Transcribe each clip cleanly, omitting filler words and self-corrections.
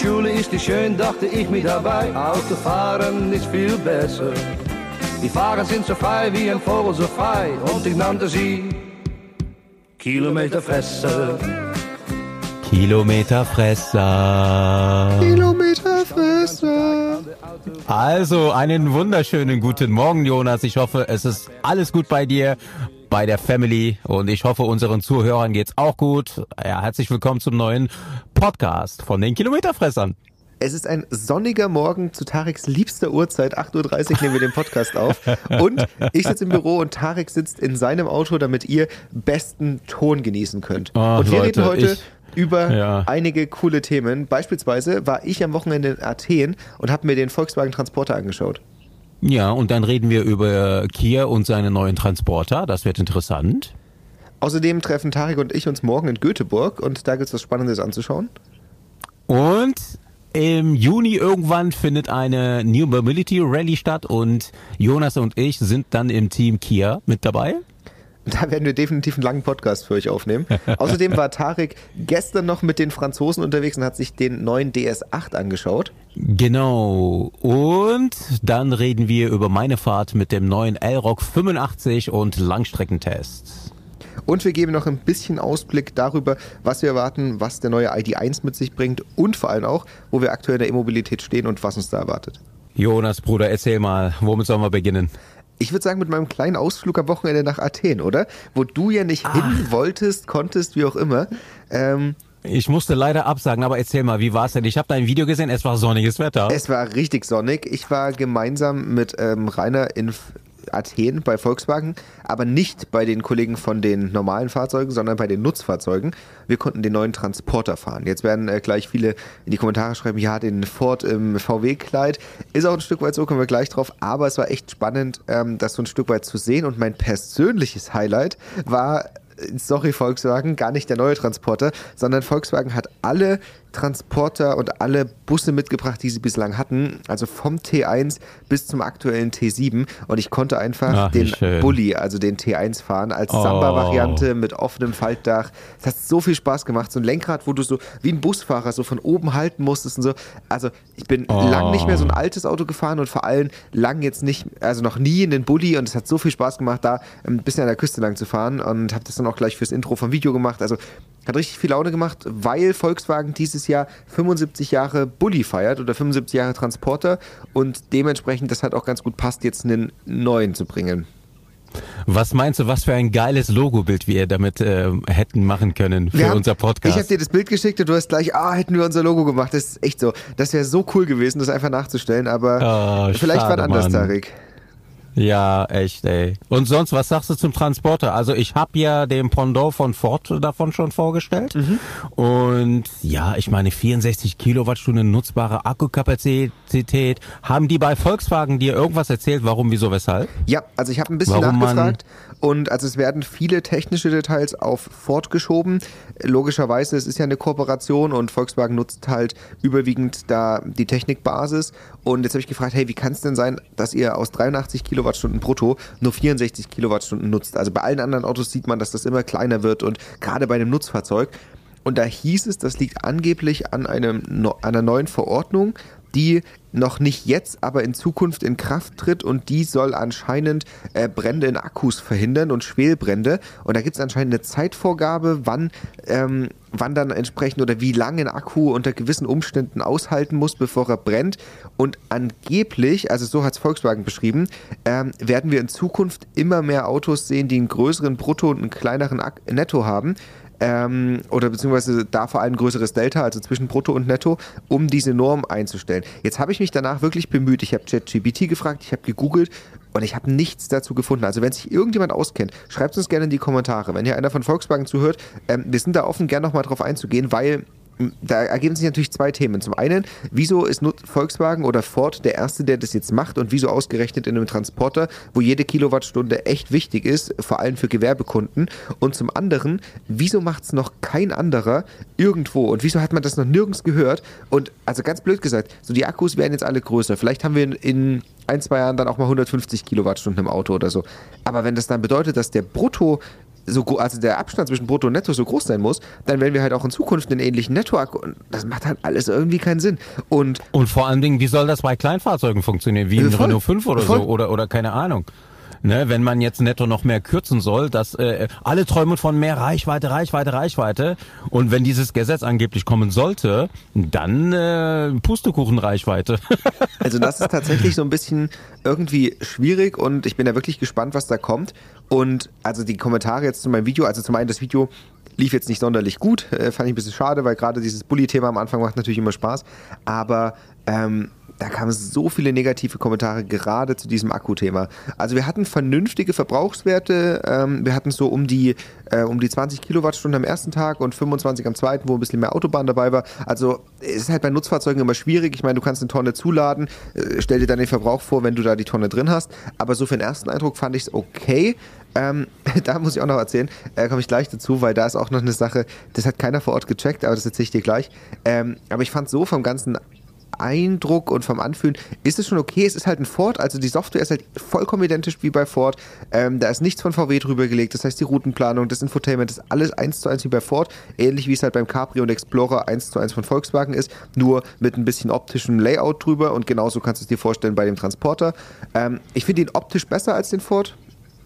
Schule ist nicht schön, dachte ich mir dabei. Autofahren ist viel besser. Die Fahrer sind so frei wie ein Vogel so frei. Und ich nannte sie Kilometerfresser. Kilometerfresser. Kilometerfresser. Also, einen wunderschönen guten Morgen, Jonas. Ich hoffe, es ist alles gut bei dir, bei der Family, und ich hoffe, unseren Zuhörern geht's auch gut. Ja, herzlich willkommen zum neuen Podcast von den Kilometerfressern. Es ist ein sonniger Morgen zu Tareks liebster Uhrzeit, 8.30 Uhr nehmen wir den Podcast auf. Und ich sitze im Büro und Tarek sitzt in seinem Auto, damit ihr besten Ton genießen könnt. Und wir reden heute über einige coole Themen. Beispielsweise war ich am Wochenende in Athen und habe mir den Volkswagen Transporter angeschaut. Ja, und dann reden wir über Kia und seine neuen Transporter. Das wird interessant. Außerdem treffen Tarek und ich uns morgen in Göteborg und da gibt es was Spannendes anzuschauen. Und im Juni irgendwann findet eine New Mobility Rally statt und Jonas und ich sind dann im Team Kia mit dabei. Da werden wir definitiv einen langen Podcast für euch aufnehmen. Außerdem war Tarek gestern noch mit den Franzosen unterwegs und hat sich den neuen DS8 angeschaut. Genau. Und dann reden wir über meine Fahrt mit dem neuen L-Rock 85 und Langstreckentests. Und wir geben noch ein bisschen Ausblick darüber, was wir erwarten, was der neue ID.1 mit sich bringt und vor allem auch, wo wir aktuell in der E-Mobilität stehen und was uns da erwartet. Jonas, Bruder, erzähl mal, womit sollen wir beginnen? Ich würde sagen, mit meinem kleinen Ausflug am Wochenende nach Athen, oder? Wo du ja nicht hin wolltest, konntest, wie auch immer. Ich musste leider absagen, aber erzähl mal, wie war es denn? Ich habe da ein Video gesehen, es war sonniges Wetter. Es war richtig sonnig. Ich war gemeinsam mit Rainer in Athen bei Volkswagen, aber nicht bei den Kollegen von den normalen Fahrzeugen, sondern bei den Nutzfahrzeugen. Wir konnten den neuen Transporter fahren. Jetzt werden gleich viele in die Kommentare schreiben, ja, den Ford im VW-Kleid. Ist auch ein Stück weit so, kommen wir gleich drauf. Aber es war echt spannend, das so ein Stück weit zu sehen. Und mein persönliches Highlight war, sorry Volkswagen, gar nicht der neue Transporter, sondern Volkswagen hat alle Transporter und alle Busse mitgebracht, die sie bislang hatten, also vom T1 bis zum aktuellen T7, und ich konnte einfach den Bulli, also den T1 fahren, als Samba-Variante mit offenem Faltdach. Es hat so viel Spaß gemacht, so ein Lenkrad, wo du so wie ein Busfahrer so von oben halten musstest und so. Also ich bin lang nicht mehr so ein altes Auto gefahren und vor allem lang jetzt nicht, also noch nie in den Bulli, und es hat so viel Spaß gemacht, da ein bisschen an der Küste lang zu fahren, und habe das dann auch gleich fürs Intro vom Video gemacht. Also hat richtig viel Laune gemacht, weil Volkswagen dieses Jahr 75 Jahre Bulli feiert oder 75 Jahre Transporter, und dementsprechend das halt auch ganz gut passt, jetzt einen neuen zu bringen. Was meinst du, was für ein geiles Logobild wir damit hätten machen können für unser Podcast? Ich habe dir das Bild geschickt und du hast gleich, hätten wir unser Logo gemacht. Das ist echt so. Das wäre so cool gewesen, das einfach nachzustellen, aber vielleicht war anders, Tarek. Ja, echt, ey. Und sonst, was sagst du zum Transporter? Also ich habe ja den Pendant von Ford davon schon vorgestellt. Und ja, ich meine 64 Kilowattstunden nutzbare Akkukapazität. Haben die bei Volkswagen dir irgendwas erzählt, warum, wieso, weshalb? Ja, also ich habe ein bisschen nachgefragt, und also es werden viele technische Details auf Ford geschoben. Logischerweise, es ist ja eine Kooperation und Volkswagen nutzt halt überwiegend da die Technikbasis. Und jetzt habe ich gefragt, hey, wie kann es denn sein, dass ihr aus 83 Kilowattstunden brutto nur 64 Kilowattstunden nutzt? Also bei allen anderen Autos sieht man, dass das immer kleiner wird, und gerade bei dem Nutzfahrzeug. Und da hieß es, das liegt angeblich an einer neuen Verordnung, die noch nicht jetzt, aber in Zukunft in Kraft tritt, und die soll anscheinend Brände in Akkus verhindern und Schwelbrände. Und da gibt es anscheinend eine Zeitvorgabe, wann dann entsprechend oder wie lange ein Akku unter gewissen Umständen aushalten muss, bevor er brennt. Und angeblich, also so hat es Volkswagen beschrieben, werden wir in Zukunft immer mehr Autos sehen, die einen größeren Brutto und einen kleineren Netto haben. Oder beziehungsweise da vor allem ein größeres Delta, also zwischen Brutto und Netto, um diese Norm einzustellen. Jetzt habe ich mich danach wirklich bemüht. Ich habe ChatGPT gefragt, ich habe gegoogelt und ich habe nichts dazu gefunden. Also wenn sich irgendjemand auskennt, schreibt es uns gerne in die Kommentare. Wenn hier einer von Volkswagen zuhört, wir sind da offen, gerne nochmal drauf einzugehen, weil da ergeben sich natürlich zwei Themen. Zum einen, wieso ist Volkswagen oder Ford der Erste, der das jetzt macht, und wieso ausgerechnet in einem Transporter, wo jede Kilowattstunde echt wichtig ist, vor allem für Gewerbekunden. Und zum anderen, wieso macht es noch kein anderer irgendwo, und wieso hat man das noch nirgends gehört? Und also ganz blöd gesagt, so die Akkus werden jetzt alle größer. Vielleicht haben wir in 1-2 Jahren dann auch mal 150 Kilowattstunden im Auto oder so. Aber wenn das dann bedeutet, dass der Brutto also der Abstand zwischen Brutto und Netto so groß sein muss, dann werden wir halt auch in Zukunft einen ähnlichen Nettoakku. Und das macht halt alles irgendwie keinen Sinn. Und vor allen Dingen, wie soll das bei Kleinfahrzeugen funktionieren? Wie ein Renault 5 oder so? Oder keine Ahnung. Ne, wenn man jetzt netto noch mehr kürzen soll, dass alle träumen von mehr Reichweite. Und wenn dieses Gesetz angeblich kommen sollte, dann Pustekuchenreichweite. Also das ist tatsächlich so ein bisschen irgendwie schwierig und ich bin ja wirklich gespannt, was da kommt. Und also die Kommentare jetzt zu meinem Video, also zum einen das Video lief jetzt nicht sonderlich gut, fand ich ein bisschen schade, weil gerade dieses Bully-Thema am Anfang macht natürlich immer Spaß, aber da kamen so viele negative Kommentare gerade zu diesem Akku-Thema. Also wir hatten vernünftige Verbrauchswerte, wir hatten so um die 20 Kilowattstunden am ersten Tag und 25 am zweiten, wo ein bisschen mehr Autobahn dabei war. Also es ist halt bei Nutzfahrzeugen immer schwierig. Ich meine, du kannst eine Tonne zuladen, stell dir dann den Verbrauch vor, wenn du da die Tonne drin hast. Aber so für den ersten Eindruck fand ich es okay. Da muss ich auch noch erzählen, komme ich gleich dazu, weil da ist auch noch eine Sache, das hat keiner vor Ort gecheckt, aber das erzähle ich dir gleich. Aber ich fand so vom ganzen Eindruck und vom Anfühlen ist es schon okay. Es ist halt ein Ford, also die Software ist halt vollkommen identisch wie bei Ford. Da ist nichts von VW drüber gelegt. Das heißt, die Routenplanung, das Infotainment, das ist alles 1:1 wie bei Ford. Ähnlich wie es halt beim Capri und Explorer 1:1 von Volkswagen ist, nur mit ein bisschen optischem Layout drüber und genauso kannst du es dir vorstellen bei dem Transporter. Ich finde ihn optisch besser als den Ford.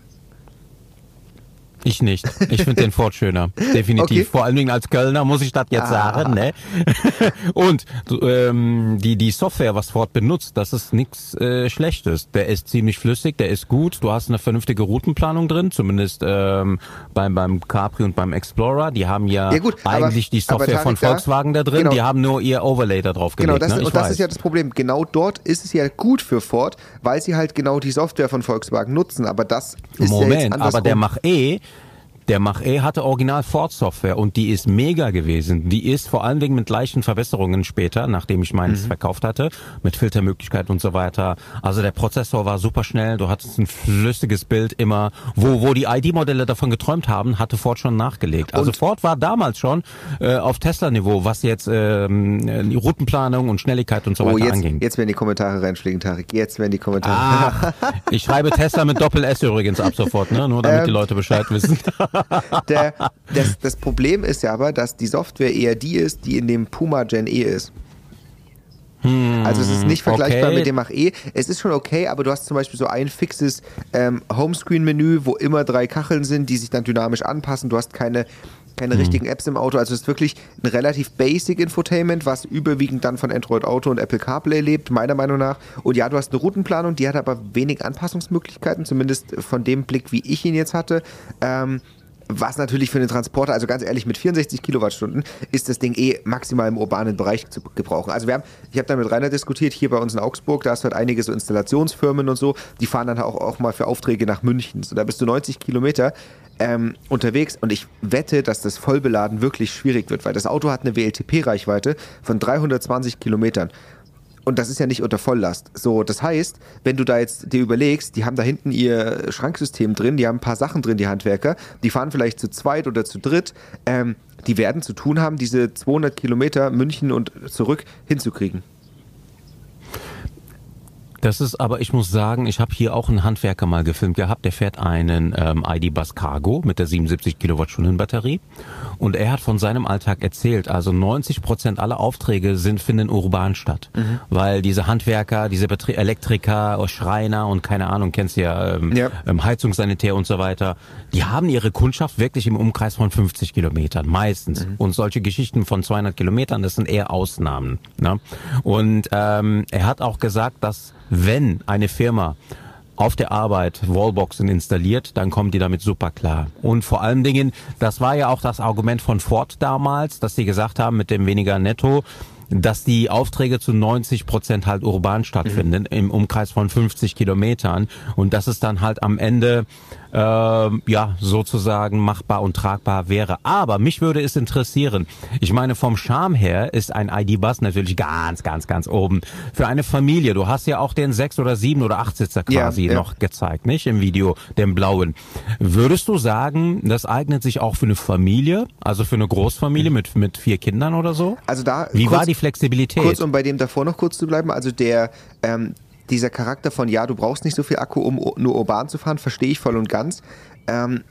Ich nicht. Ich finde den Ford schöner. Definitiv. Okay. Vor allen Dingen als Kölner muss ich das jetzt sagen. Ne? Und die Software, was Ford benutzt, das ist nichts Schlechtes. Der ist ziemlich flüssig, der ist gut. Du hast eine vernünftige Routenplanung drin, zumindest beim Capri und beim Explorer. Die haben ja gut, eigentlich die Software von Volkswagen da drin. Genau. Die haben nur ihr Overlay da drauf gelegt. Genau, das ist ja das Problem. Genau dort ist es ja gut für Ford, weil sie halt genau die Software von Volkswagen nutzen. Aber das ist ja jetzt andersrum. Aber der Mach-E hatte original Ford-Software und die ist mega gewesen. Die ist vor allen Dingen mit leichten Verbesserungen später, nachdem ich meins verkauft hatte, mit Filtermöglichkeiten und so weiter. Also der Prozessor war super schnell, du hattest ein flüssiges Bild immer. Wo die ID-Modelle davon geträumt haben, hatte Ford schon nachgelegt. Also Ford war damals schon auf Tesla-Niveau, was jetzt die Routenplanung und Schnelligkeit und so weiter anging. Jetzt werden die Kommentare reinfliegen, Tarek. Jetzt werden die Kommentare. Ich schreibe Tesla mit Doppel-S übrigens ab sofort, ne? Nur damit die Leute Bescheid wissen. Das Problem ist ja aber, dass die Software eher die ist, die in dem Puma Gen E ist. Also es ist nicht vergleichbar mit dem Mach-E. Es ist schon okay, aber du hast zum Beispiel so ein fixes Homescreen-Menü, wo immer 3 Kacheln sind, die sich dann dynamisch anpassen. Du hast keine richtigen Apps im Auto. Also es ist wirklich ein relativ basic Infotainment, was überwiegend dann von Android Auto und Apple CarPlay lebt, meiner Meinung nach. Und ja, du hast eine Routenplanung, die hat aber wenig Anpassungsmöglichkeiten, zumindest von dem Blick, wie ich ihn jetzt hatte. Was natürlich für den Transporter, also ganz ehrlich, mit 64 Kilowattstunden ist das Ding maximal im urbanen Bereich zu gebrauchen. Also ich habe da mit Rainer diskutiert, hier bei uns in Augsburg, da hast du halt einige so Installationsfirmen und so, die fahren dann auch mal für Aufträge nach München. So, da bist du 90 Kilometer unterwegs und ich wette, dass das Vollbeladen wirklich schwierig wird, weil das Auto hat eine WLTP-Reichweite von 320 Kilometern. Und das ist ja nicht unter Volllast. So, das heißt, wenn du da jetzt dir überlegst, die haben da hinten ihr Schranksystem drin, die haben ein paar Sachen drin, die Handwerker, die fahren vielleicht zu zweit oder zu dritt, die werden zu tun haben, diese 200 Kilometer München und zurück hinzukriegen. Das ist aber, ich muss sagen, ich habe hier auch einen Handwerker mal gefilmt gehabt, der fährt einen ID.Buzz Cargo mit der 77 Kilowattstunden Batterie und er hat von seinem Alltag erzählt, also 90% aller Aufträge finden urban statt, weil diese Handwerker, diese Elektriker, Schreiner und keine Ahnung, kennst du ja, Heizungssanitär und so weiter, die haben ihre Kundschaft wirklich im Umkreis von 50 Kilometern, meistens. Und solche Geschichten von 200 Kilometern, das sind eher Ausnahmen. Ne? Und er hat auch gesagt, dass wenn eine Firma auf der Arbeit Wallboxen installiert, dann kommen die damit super klar. Und vor allen Dingen, das war ja auch das Argument von Ford damals, dass sie gesagt haben, mit dem weniger Netto, dass die Aufträge zu 90% halt urban stattfinden, im Umkreis von 50 Kilometern. Und dass es dann halt am Ende sozusagen machbar und tragbar wäre. Aber mich würde es interessieren, ich meine, vom Charme her ist ein ID.Buzz natürlich ganz, ganz, ganz oben. Für eine Familie, du hast ja auch den 6 oder 7 oder 8 Sitzer quasi noch gezeigt, nicht? Im Video, den blauen. Würdest du sagen, das eignet sich auch für eine Familie, also für eine Großfamilie mit 4 Kindern oder so? Also da Wie war die Flexibilität? Kurz, um bei dem davor noch kurz zu bleiben, also dieser Charakter von, du brauchst nicht so viel Akku, um nur urban zu fahren, verstehe ich voll und ganz.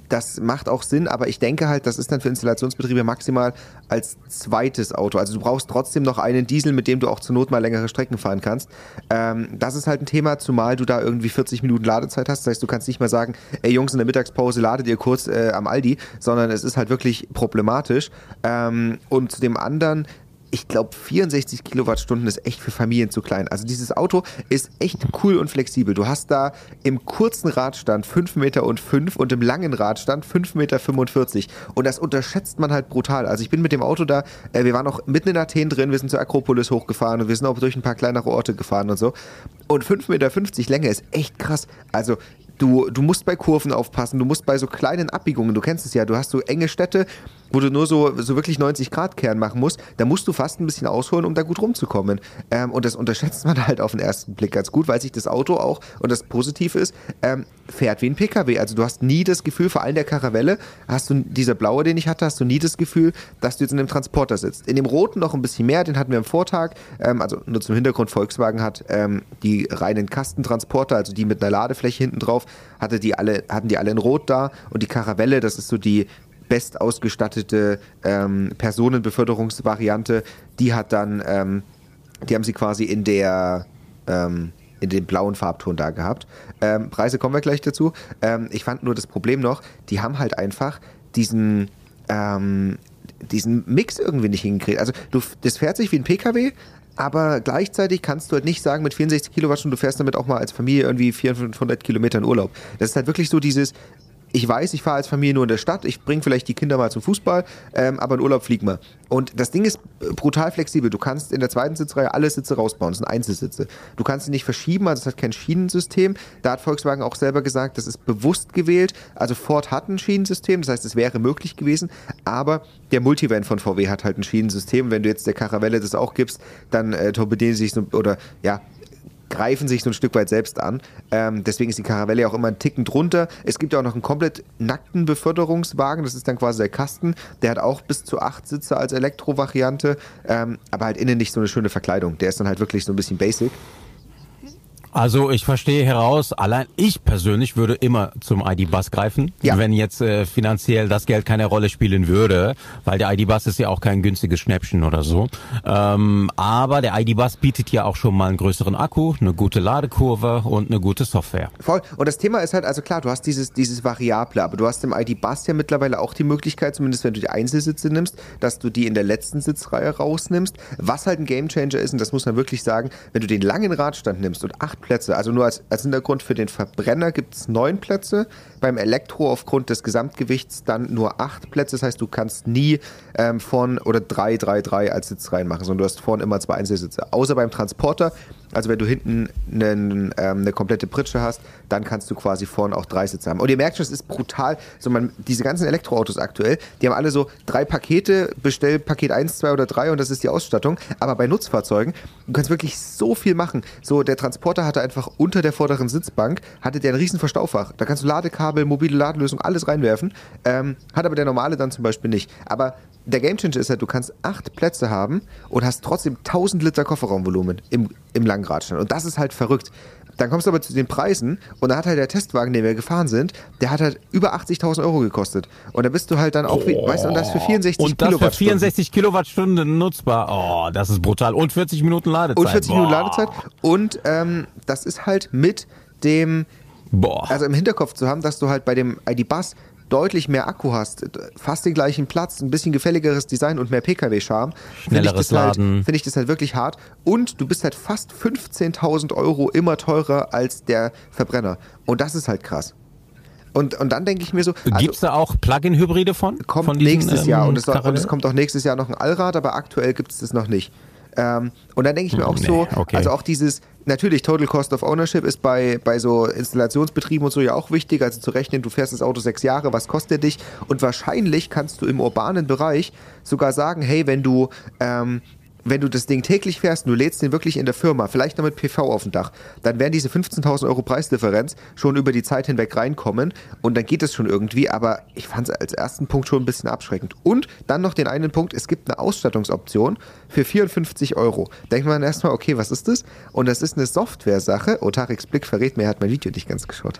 Das macht auch Sinn, aber ich denke halt, das ist dann für Installationsbetriebe maximal als zweites Auto. Also du brauchst trotzdem noch einen Diesel, mit dem du auch zur Not mal längere Strecken fahren kannst. Das ist halt ein Thema, zumal du da irgendwie 40 Minuten Ladezeit hast. Das heißt, du kannst nicht mal sagen, ey Jungs, in der Mittagspause ladet ihr kurz am Aldi, sondern es ist halt wirklich problematisch. Und zu dem anderen, ich glaube, 64 Kilowattstunden ist echt für Familien zu klein. Also dieses Auto ist echt cool und flexibel. Du hast da im kurzen Radstand 5,5 Meter und im langen Radstand 5,45 Meter. Und das unterschätzt man halt brutal. Also ich bin mit dem Auto da, wir waren auch mitten in Athen drin, wir sind zur Akropolis hochgefahren und wir sind auch durch ein paar kleinere Orte gefahren und so. Und 5,50 Meter Länge ist echt krass. Also du musst bei Kurven aufpassen, du musst bei so kleinen Abbiegungen, du kennst es ja, du hast so enge Städte, wo du nur so wirklich 90 Grad Kehren machen musst, da musst du fast ein bisschen ausholen, um da gut rumzukommen. Und das unterschätzt man halt auf den ersten Blick ganz gut, weil sich das Auto auch, und das Positive ist, fährt wie ein PKW. Also du hast nie das Gefühl, vor allem der Caravelle, dieser blaue, den ich hatte, hast du nie das Gefühl, dass du jetzt in einem Transporter sitzt. In dem roten noch ein bisschen mehr, den hatten wir am Vortag, also nur zum Hintergrund, Volkswagen hat die reinen Kastentransporter, also die mit einer Ladefläche hinten drauf, hatten die alle in Rot da, und die Caravelle, das ist so die best ausgestattete Personenbeförderungsvariante, die hat dann, die haben sie quasi in dem blauen Farbton da gehabt. Preise kommen wir gleich dazu. Ich fand nur das Problem noch, die haben halt einfach diesen Mix irgendwie nicht hingekriegt. Also das fährt sich wie ein PKW, aber gleichzeitig kannst du halt nicht sagen, mit 64 Kilowattstunden, du fährst damit auch mal als Familie irgendwie 400, 500 Kilometer in Urlaub. Das ist halt wirklich so dieses, ich weiß, ich fahre als Familie nur in der Stadt, ich bringe vielleicht die Kinder mal zum Fußball, aber in Urlaub fliegen wir. Und das Ding ist brutal flexibel. Du kannst in der zweiten Sitzreihe alle Sitze rausbauen, das sind Einzelsitze. Du kannst sie nicht verschieben, also es hat kein Schienensystem. Da hat Volkswagen auch selber gesagt, das ist bewusst gewählt. Also Ford hat ein Schienensystem, das heißt, es wäre möglich gewesen, aber der Multivan von VW hat halt ein Schienensystem. Wenn du jetzt der Caravelle das auch gibst, dann torpedieren sie sich so, oder ja, greifen sich so ein Stück weit selbst an. Deswegen ist die Caravelle auch immer einen Ticken drunter. Es gibt ja auch noch einen komplett nackten Beförderungswagen, das ist dann quasi der Kasten. Der hat auch bis zu 8 Sitze als Elektrovariante, aber halt innen nicht so eine schöne Verkleidung. Der ist dann halt wirklich so ein bisschen basic. Also ich verstehe heraus, allein ich persönlich würde immer zum ID.Buzz greifen, wenn jetzt finanziell das Geld keine Rolle spielen würde, weil der ID.Buzz ist ja auch kein günstiges Schnäppchen oder so. Aber der ID.Buzz bietet ja auch schon mal einen größeren Akku, eine gute Ladekurve und eine gute Software. Voll. Und das Thema ist halt, also klar, du hast dieses Variable, aber du hast im ID.Buzz ja mittlerweile auch die Möglichkeit, zumindest wenn du die Einzelsitze nimmst, dass du die in der letzten Sitzreihe rausnimmst. Was halt ein Gamechanger ist, und das muss man wirklich sagen, wenn du den langen Radstand nimmst und 8 Plätze, also nur als Hintergrund, für den Verbrenner gibt es 9 Plätze, beim Elektro aufgrund des Gesamtgewichts dann nur 8 Plätze, das heißt, du kannst nie vorn oder 3 als Sitz reinmachen, sondern du hast vorn immer 2 Einzelsitze, außer beim Transporter. Also wenn du hinten eine komplette Pritsche hast, dann kannst du quasi vorne auch 3 Sitze haben. Und ihr merkt schon, es ist brutal. So diese ganzen Elektroautos aktuell, die haben alle so 3 Pakete, bestell Paket 1, 2 oder 3 und das ist die Ausstattung. Aber bei Nutzfahrzeugen, du kannst wirklich so viel machen. So, der Transporter hatte einfach unter der vorderen Sitzbank, hatte der ein riesen Verstaufach. Da kannst du Ladekabel, mobile Ladelösung, alles reinwerfen. Hat aber der normale dann zum Beispiel nicht. Aber der Gamechanger ist halt, du kannst 8 Plätze haben und hast trotzdem 1000 Liter Kofferraumvolumen im langen Radstand. Und das ist halt verrückt. Dann kommst du aber zu den Preisen und da hat halt der Testwagen, den wir gefahren sind, der hat halt über 80.000 Euro gekostet. Und da bist du halt dann auch, weißt du, und das für 64 Kilowattstunden. Und das für 64 Kilowattstunden nutzbar. Oh, das ist brutal. Und 40 Minuten Ladezeit. Und 40 Minuten Ladezeit. Und das ist halt mit dem, also im Hinterkopf zu haben, dass du halt bei dem ID.Buzz deutlich mehr Akku hast, fast den gleichen Platz, ein bisschen gefälligeres Design und mehr PKW-Charme, schnelleres Laden. Finde ich das halt wirklich hart. Und du bist halt fast 15.000 Euro immer teurer als der Verbrenner. Und das ist halt krass. Und dann denke ich mir so... Also, gibt es da auch Plug-in-Hybride kommt von diesen, nächstes Jahr. Und es kommt auch nächstes Jahr noch ein Allrad, aber aktuell gibt es das noch nicht. Und dann denke ich mir auch also auch dieses, natürlich Total Cost of Ownership ist bei so Installationsbetrieben und so ja auch wichtig, also zu rechnen, du fährst das Auto 6 Jahre, was kostet der dich? Und wahrscheinlich kannst du im urbanen Bereich sogar sagen, hey, wenn du wenn du das Ding täglich fährst und du lädst den wirklich in der Firma, vielleicht noch mit PV auf dem Dach, dann werden diese 15.000 Euro Preisdifferenz schon über die Zeit hinweg reinkommen und dann geht es schon irgendwie, aber ich fand es als ersten Punkt schon ein bisschen abschreckend. Und dann noch den einen Punkt, es gibt eine Ausstattungsoption für 54 Euro. Denkt man erstmal, okay, was ist das? Und das ist eine Software-Sache. Tareks Blick verrät mir, er hat mein Video nicht ganz geschaut.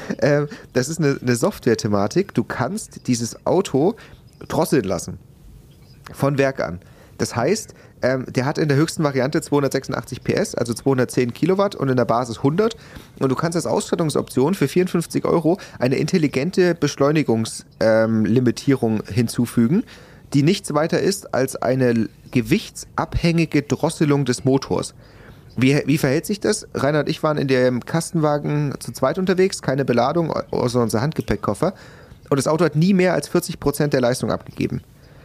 Das ist eine Software-Thematik. Du kannst dieses Auto drosseln lassen. Von Werk an. Das heißt, der hat in der höchsten Variante 286 PS, also 210 Kilowatt und in der Basis 100. Und du kannst als Ausstattungsoption für 54 Euro eine intelligente Beschleunigungslimitierung hinzufügen, die nichts weiter ist als eine gewichtsabhängige Drosselung des Motors. Wie verhält sich das? Rainer und ich waren in dem Kastenwagen zu zweit unterwegs, keine Beladung, außer unser Handgepäckkoffer. Und das Auto hat nie mehr als 40% der Leistung abgegeben.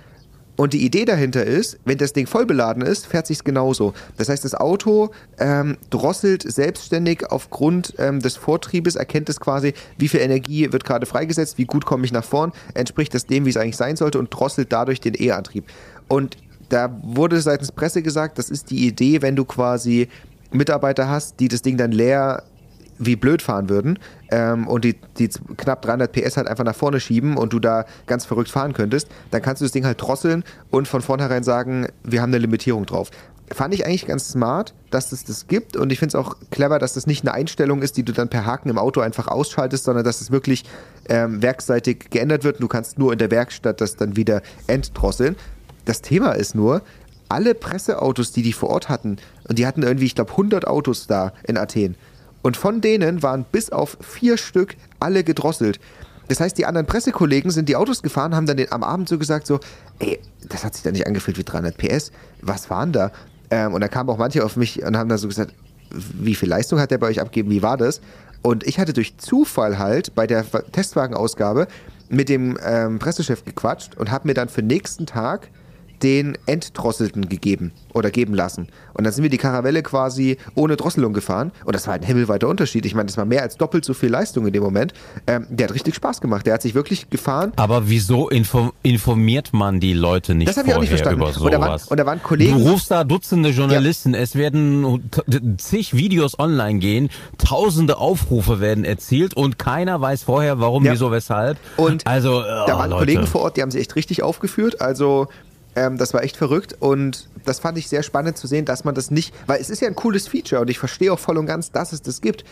Und die Idee dahinter ist, wenn das Ding voll beladen ist, fährt sich's genauso. Das heißt, das Auto drosselt selbstständig aufgrund des Vortriebes, erkennt es quasi, wie viel Energie wird gerade freigesetzt, wie gut komme ich nach vorn, entspricht das dem, wie es eigentlich sein sollte und drosselt dadurch den E-Antrieb. Und da wurde seitens Presse gesagt, das ist die Idee, wenn du quasi Mitarbeiter hast, die das Ding dann leer wie blöd fahren würden und die knapp 300 PS halt einfach nach vorne schieben und du da ganz verrückt fahren könntest, dann kannst du das Ding halt drosseln und von vornherein sagen, wir haben eine Limitierung drauf. Fand ich eigentlich ganz smart, dass es das gibt und ich finde es auch clever, dass das nicht eine Einstellung ist, die du dann per Haken im Auto einfach ausschaltest, sondern dass es wirklich werksseitig geändert wird und du kannst nur in der Werkstatt das dann wieder entdrosseln. Das Thema ist nur, alle Presseautos, die vor Ort hatten, und die hatten irgendwie, ich glaube, 100 Autos da in Athen, und von denen waren bis auf 4 Stück alle gedrosselt. Das heißt, die anderen Pressekollegen sind die Autos gefahren, haben dann am Abend so gesagt, so, ey, das hat sich da nicht angefühlt wie 300 PS. Was waren da? Und da kamen auch manche auf mich und haben dann so gesagt, wie viel Leistung hat der bei euch abgegeben, wie war das? Und ich hatte durch Zufall halt bei der Testwagenausgabe mit dem Pressechef gequatscht und habe mir dann für den nächsten Tag den Entdrosselten gegeben oder geben lassen. Und dann sind wir die Karavelle quasi ohne Drosselung gefahren und das war ein himmelweiter Unterschied. Ich meine, das war mehr als doppelt so viel Leistung in dem Moment. Der hat richtig Spaß gemacht. Der hat sich wirklich gefahren. Aber wieso informiert man die Leute nicht vorher nicht über sowas? Und da waren Kollegen. Du rufst da Dutzende Journalisten, es werden zig Videos online gehen, tausende Aufrufe werden erzielt und keiner weiß vorher, warum, wieso, weshalb. Und also, da waren Leute. Kollegen vor Ort, die haben sich echt richtig aufgeführt. Also das war echt verrückt und das fand ich sehr spannend zu sehen, dass man das nicht, weil es ist ja ein cooles Feature und ich verstehe auch voll und ganz, dass es das gibt.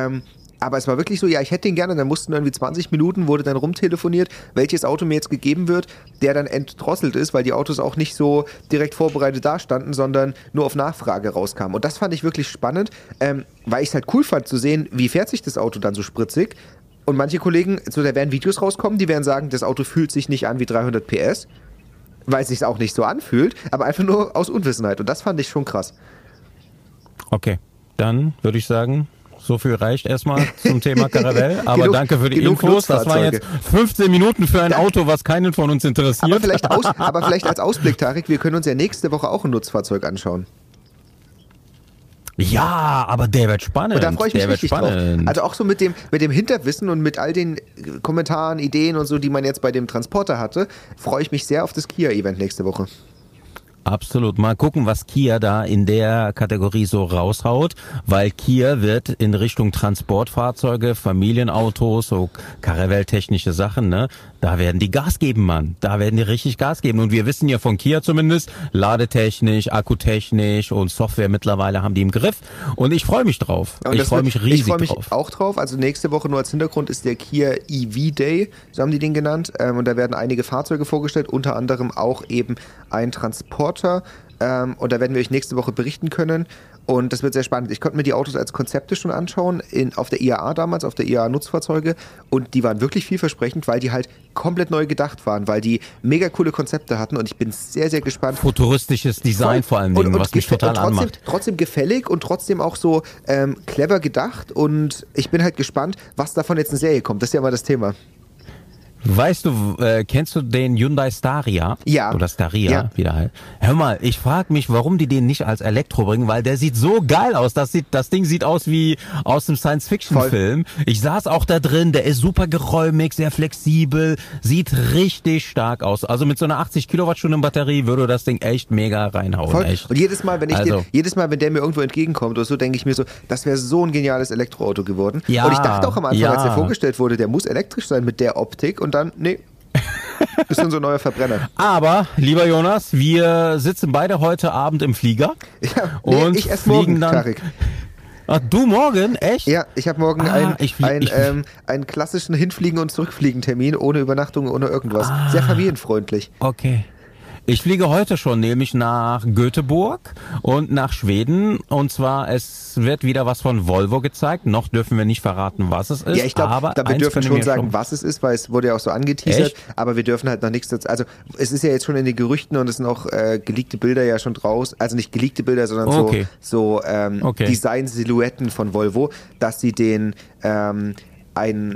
Aber es war wirklich so, ja, ich hätte den gerne, und dann mussten irgendwie 20 Minuten, wurde dann rumtelefoniert, welches Auto mir jetzt gegeben wird, der dann entdrosselt ist, weil die Autos auch nicht so direkt vorbereitet dastanden, sondern nur auf Nachfrage rauskamen. Und das fand ich wirklich spannend, weil ich es halt cool fand zu sehen, wie fährt sich das Auto dann so spritzig. Und manche Kollegen, so, da werden Videos rauskommen, die werden sagen, das Auto fühlt sich nicht an wie 300 PS. Weil es sich auch nicht so anfühlt, aber einfach nur aus Unwissenheit. Und das fand ich schon krass. Okay, dann würde ich sagen, so viel reicht erstmal zum Thema Caravelle. Aber danke für die Infos. Das waren jetzt 15 Minuten für ein Auto, was keinen von uns interessiert. Aber vielleicht als Ausblick, Tarek, wir können uns ja nächste Woche auch ein Nutzfahrzeug anschauen. Ja, aber der wird spannend. Und da freue ich mich richtig drauf. Also auch so mit dem Hinterwissen und mit all den Kommentaren, Ideen und so, die man jetzt bei dem Transporter hatte, freue ich mich sehr auf das Kia-Event nächste Woche. Absolut. Mal gucken, was Kia da in der Kategorie so raushaut, weil Kia wird in Richtung Transportfahrzeuge, Familienautos, so Caravelle-technische Sachen, ne? Da werden die Gas geben, Mann. Da werden die richtig Gas geben. Und wir wissen ja von Kia zumindest, ladetechnisch, akkutechnisch und Software mittlerweile haben die im Griff. Und ich freue mich drauf. Ich freue mich riesig drauf. Ich freue mich auch drauf. Also nächste Woche nur als Hintergrund ist der Kia EV Day, so haben die den genannt. Und da werden einige Fahrzeuge vorgestellt, unter anderem auch eben ein Transporter. Und da werden wir euch nächste Woche berichten können. Und das wird sehr spannend. Ich konnte mir die Autos als Konzepte schon anschauen, auf der IAA damals, auf der IAA Nutzfahrzeuge. Und die waren wirklich vielversprechend, weil die halt komplett neu gedacht waren, weil die mega coole Konzepte hatten. Und ich bin sehr, sehr gespannt. Futuristisches Design vor allem, was mich total anmacht. Trotzdem gefällig und trotzdem auch so clever gedacht. Und ich bin halt gespannt, was davon jetzt in Serie kommt. Das ist ja immer das Thema. Weißt du, kennst du den Hyundai Staria? Ja. Oder Staria, ja. Wie der halt. Hör mal, ich frage mich, warum die den nicht als Elektro bringen, weil der sieht so geil aus. Das Ding sieht aus wie aus einem Science-Fiction-Film. Ich saß auch da drin, der ist super geräumig, sehr flexibel, sieht richtig stark aus. Also mit so einer 80 Kilowattstunden Batterie würde das Ding echt mega reinhauen. Voll. Echt. Und jedes Mal, wenn der mir irgendwo entgegenkommt oder so, denke ich mir so, das wäre so ein geniales Elektroauto geworden. Ja, und ich dachte auch am Anfang, als der vorgestellt wurde, der muss elektrisch sein mit der Optik und dann, nee. Ist dann so ein neuer Verbrenner. Aber, lieber Jonas, wir sitzen beide heute Abend im Flieger. Ja, und ich erst morgen, Tarek. Ach, du morgen? Echt? Ja, ich habe morgen einen klassischen Hinfliegen- und Zurückfliegen-Termin, ohne Übernachtung, ohne irgendwas. Sehr familienfreundlich. Okay. Ich fliege heute schon nämlich nach Göteborg und nach Schweden. Und zwar, es wird wieder was von Volvo gezeigt. Noch dürfen wir nicht verraten, was es ist. Ja, ich glaube, wir dürfen schon sagen, was es ist, weil es wurde ja auch so angeteasert. Echt? Aber wir dürfen halt noch nichts dazu. Also es ist ja jetzt schon in den Gerüchten und es sind auch geleakte Bilder ja schon draus. Also nicht geleakte Bilder, sondern so Design-Silhouetten von Volvo, dass sie den eine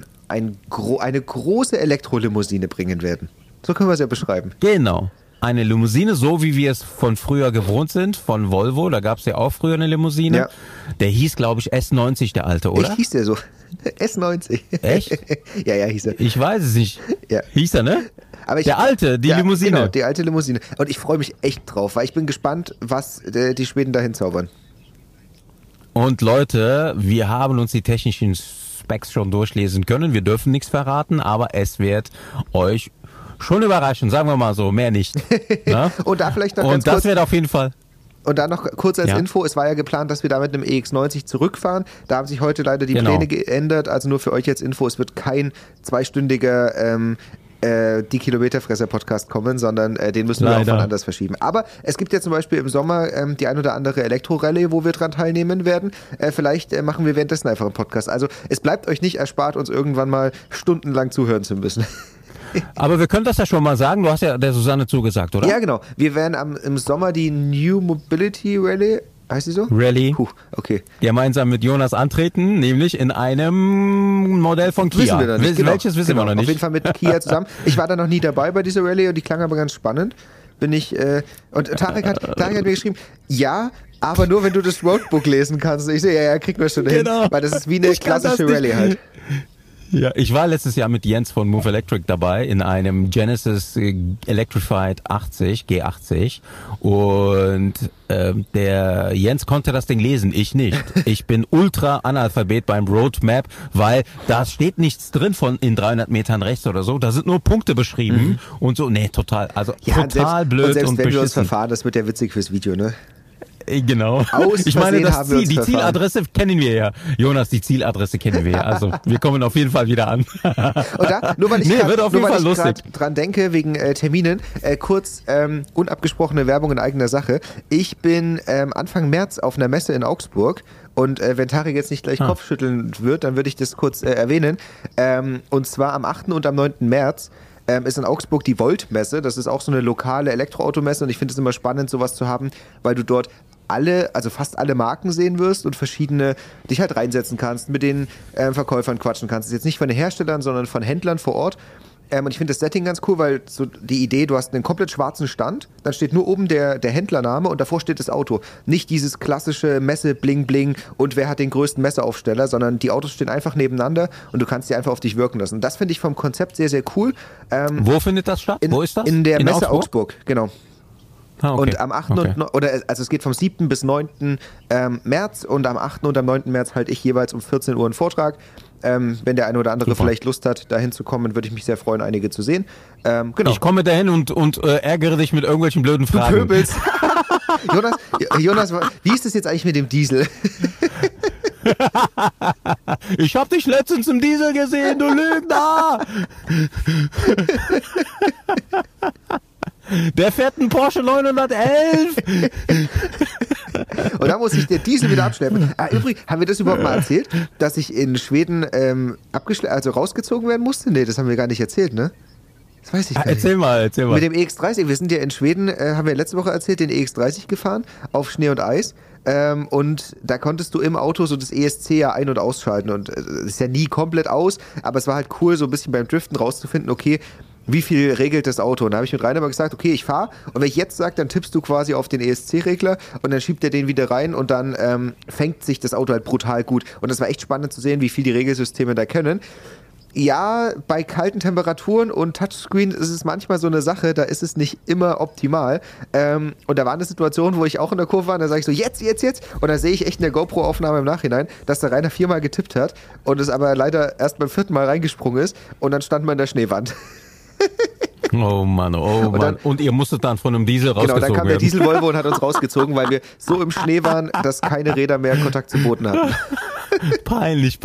große Elektrolimousine bringen werden. So können wir es ja beschreiben. Genau. Eine Limousine, so wie wir es von früher gewohnt sind, von Volvo. Da gab es ja auch früher eine Limousine. Ja. Der hieß, glaube ich, S90, der alte, oder? Hieß der so. S90. Echt? Ja, hieß er. Ich weiß es nicht. Ja. Hieß er, ne? Aber die Limousine. Genau, die alte Limousine. Und ich freue mich echt drauf, weil ich bin gespannt, was die Schweden dahin zaubern. Und Leute, wir haben uns die technischen Specs schon durchlesen können. Wir dürfen nichts verraten, aber es wird euch schon überraschen, sagen wir mal so, mehr nicht. Na? Und da vielleicht noch ganz kurz. Und das wird auf jeden Fall. Und dann noch kurz als Info, es war ja geplant, dass wir da mit einem EX90 zurückfahren. Da haben sich heute leider die Pläne geändert. Also nur für euch jetzt Info, es wird kein zweistündiger die Kilometerfresser-Podcast kommen, sondern den müssen wir auch von anders verschieben. Aber es gibt ja zum Beispiel im Sommer die ein oder andere Elektro-Rallye, wo wir dran teilnehmen werden. Vielleicht machen wir währenddessen einfach einen Podcast. Also es bleibt euch nicht erspart, uns irgendwann mal stundenlang zuhören zu müssen. Aber wir können das ja schon mal sagen, du hast ja der Susanne zugesagt, oder? Ja, genau. Wir werden im Sommer die New Mobility Rally, heißt die so? Rally. Okay. Gemeinsam mit Jonas antreten, nämlich in einem Modell von Kia. Wissen wir noch nicht. Welches wissen wir noch nicht. Auf jeden Fall mit Kia zusammen. Ich war da noch nie dabei bei dieser Rally und die klang aber ganz spannend. Und Tarek hat mir geschrieben, ja, aber nur wenn du das Roadbook lesen kannst. Ich so, ja, kriegen wir schon hin. Weil das ist wie eine klassische Rally halt. Ja, ich war letztes Jahr mit Jens von Move Electric dabei in einem Genesis Electrified G80 und der Jens konnte das Ding lesen, ich nicht. Ich bin ultra Analphabet beim Roadmap, weil da steht nichts drin von in 300 Metern rechts oder so, da sind nur Punkte beschrieben und so, nee, total, also total blöd und beschissen. Wenn wir uns verfahren, das wird ja witzig fürs Video, ne? Genau. Ich meine, die Zieladresse kennen wir ja. Jonas, die Zieladresse kennen wir ja. Also wir kommen auf jeden Fall wieder an. Und da, nur weil ich gerade dran denke, wegen Terminen, kurz unabgesprochene Werbung in eigener Sache. Ich bin Anfang März auf einer Messe in Augsburg und wenn Tarek jetzt nicht gleich Kopfschütteln wird, dann würde ich das kurz erwähnen. Und zwar am 8. und am 9. März. Ist in Augsburg die Volt-Messe. Das ist auch so eine lokale Elektroautomesse und ich finde es immer spannend, sowas zu haben, weil du dort fast alle Marken sehen wirst und verschiedene dich halt reinsetzen kannst, mit den Verkäufern quatschen kannst. Das ist jetzt nicht von den Herstellern, sondern von Händlern vor Ort. Und ich finde das Setting ganz cool, weil so die Idee, du hast einen komplett schwarzen Stand, dann steht nur oben der Händlername und davor steht das Auto. Nicht dieses klassische Messe Bling Bling und wer hat den größten Messeaufsteller, sondern die Autos stehen einfach nebeneinander und du kannst die einfach auf dich wirken lassen. Und das finde ich vom Konzept sehr, sehr cool. Wo findet das statt? Wo ist das? In der Messe Augsburg, genau. Ah, okay. Und am 8. Also es geht vom 7. bis 9. März und am 8. und am 9. März halte ich jeweils um 14 Uhr einen Vortrag. Wenn der eine oder andere vielleicht Lust hat, dahin zu kommen, würde ich mich sehr freuen, einige zu sehen. Genau. Ich komme dahin und ärgere dich mit irgendwelchen blöden Fragen. Du pöbelst. Jonas, wie ist das jetzt eigentlich mit dem Diesel? Ich hab dich letztens im Diesel gesehen, du Lügner! Der fährt einen Porsche 911. Und da muss ich den Diesel wieder abschleppen. Übrigens, haben wir das überhaupt mal erzählt, dass ich in Schweden rausgezogen werden musste? Nee, das haben wir gar nicht erzählt, ne? Das weiß ich gar nicht. Erzähl mal. Mit dem EX30, wir sind ja in Schweden, haben wir letzte Woche erzählt, den EX30 gefahren, auf Schnee und Eis. Und da konntest du im Auto so das ESC ja ein- und ausschalten. Und es ist ja nie komplett aus, aber es war halt cool, so ein bisschen beim Driften rauszufinden, okay, wie viel regelt das Auto? Und da habe ich mit Rainer mal gesagt, okay, ich fahre. Und wenn ich jetzt sage, dann tippst du quasi auf den ESC-Regler und dann schiebt er den wieder rein und dann fängt sich das Auto halt brutal gut. Und das war echt spannend zu sehen, wie viel die Regelsysteme da können. Ja, bei kalten Temperaturen und Touchscreen ist es manchmal so eine Sache, da ist es nicht immer optimal. Und da war eine Situation, wo ich auch in der Kurve war und da sage ich so, jetzt. Und da sehe ich echt in der GoPro-Aufnahme im Nachhinein, dass der Rainer 4-mal getippt hat und es aber leider erst beim 4. Mal reingesprungen ist und dann stand man in der Schneewand. Oh Mann. Und ihr musstet dann von einem Diesel rausgezogen werden. Genau, dann kam der Diesel-Volvo und hat uns rausgezogen, weil wir so im Schnee waren, dass keine Räder mehr Kontakt zum Boden hatten. Peinlich.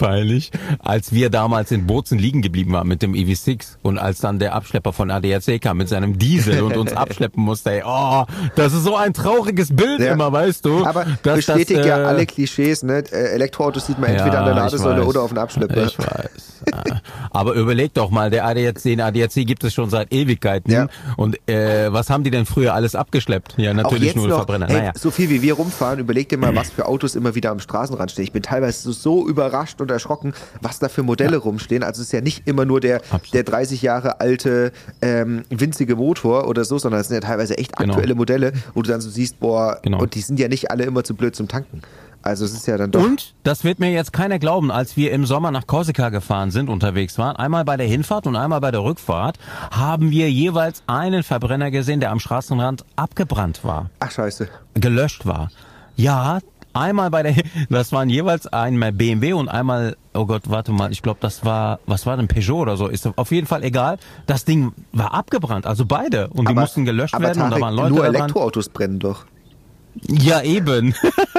Als wir damals in Bozen liegen geblieben waren mit dem EV6 und als dann der Abschlepper von ADAC kam mit seinem Diesel und uns abschleppen musste, ey, das ist so ein trauriges Bild immer, weißt du. Aber bestätigt ja alle Klischees, ne? Elektroautos sieht man entweder an der Ladesäule oder auf dem Abschlepper. Ich weiß. Aber überleg doch mal, den ADAC gibt es schon seit Ewigkeiten. Ja. Und was haben die denn früher alles abgeschleppt? Ja, natürlich nur Verbrenner. Hey, so viel wie wir rumfahren, überleg dir mal, was für Autos immer wieder am Straßenrand stehen. Ich bin teilweise so überrascht und erschrocken, was da für Modelle rumstehen. Also es ist ja nicht immer nur der 30 Jahre alte winzige Motor oder so, sondern es sind ja teilweise echt aktuelle Modelle, wo du dann so siehst, und die sind ja nicht alle immer zu blöd zum Tanken. Also es ist ja dann doch... Und, das wird mir jetzt keiner glauben, als wir im Sommer nach Korsika gefahren sind, unterwegs waren, einmal bei der Hinfahrt und einmal bei der Rückfahrt, haben wir jeweils einen Verbrenner gesehen, der am Straßenrand abgebrannt war. Ach scheiße. Gelöscht war. Ja, einmal das waren jeweils einmal BMW und einmal, oh Gott, warte mal, ich glaube, was war denn, Peugeot oder so, ist auf jeden Fall egal. Das Ding war abgebrannt, also beide. Und die mussten gelöscht werden und da waren Leute nur daran. Elektroautos brennen doch. Ja, eben.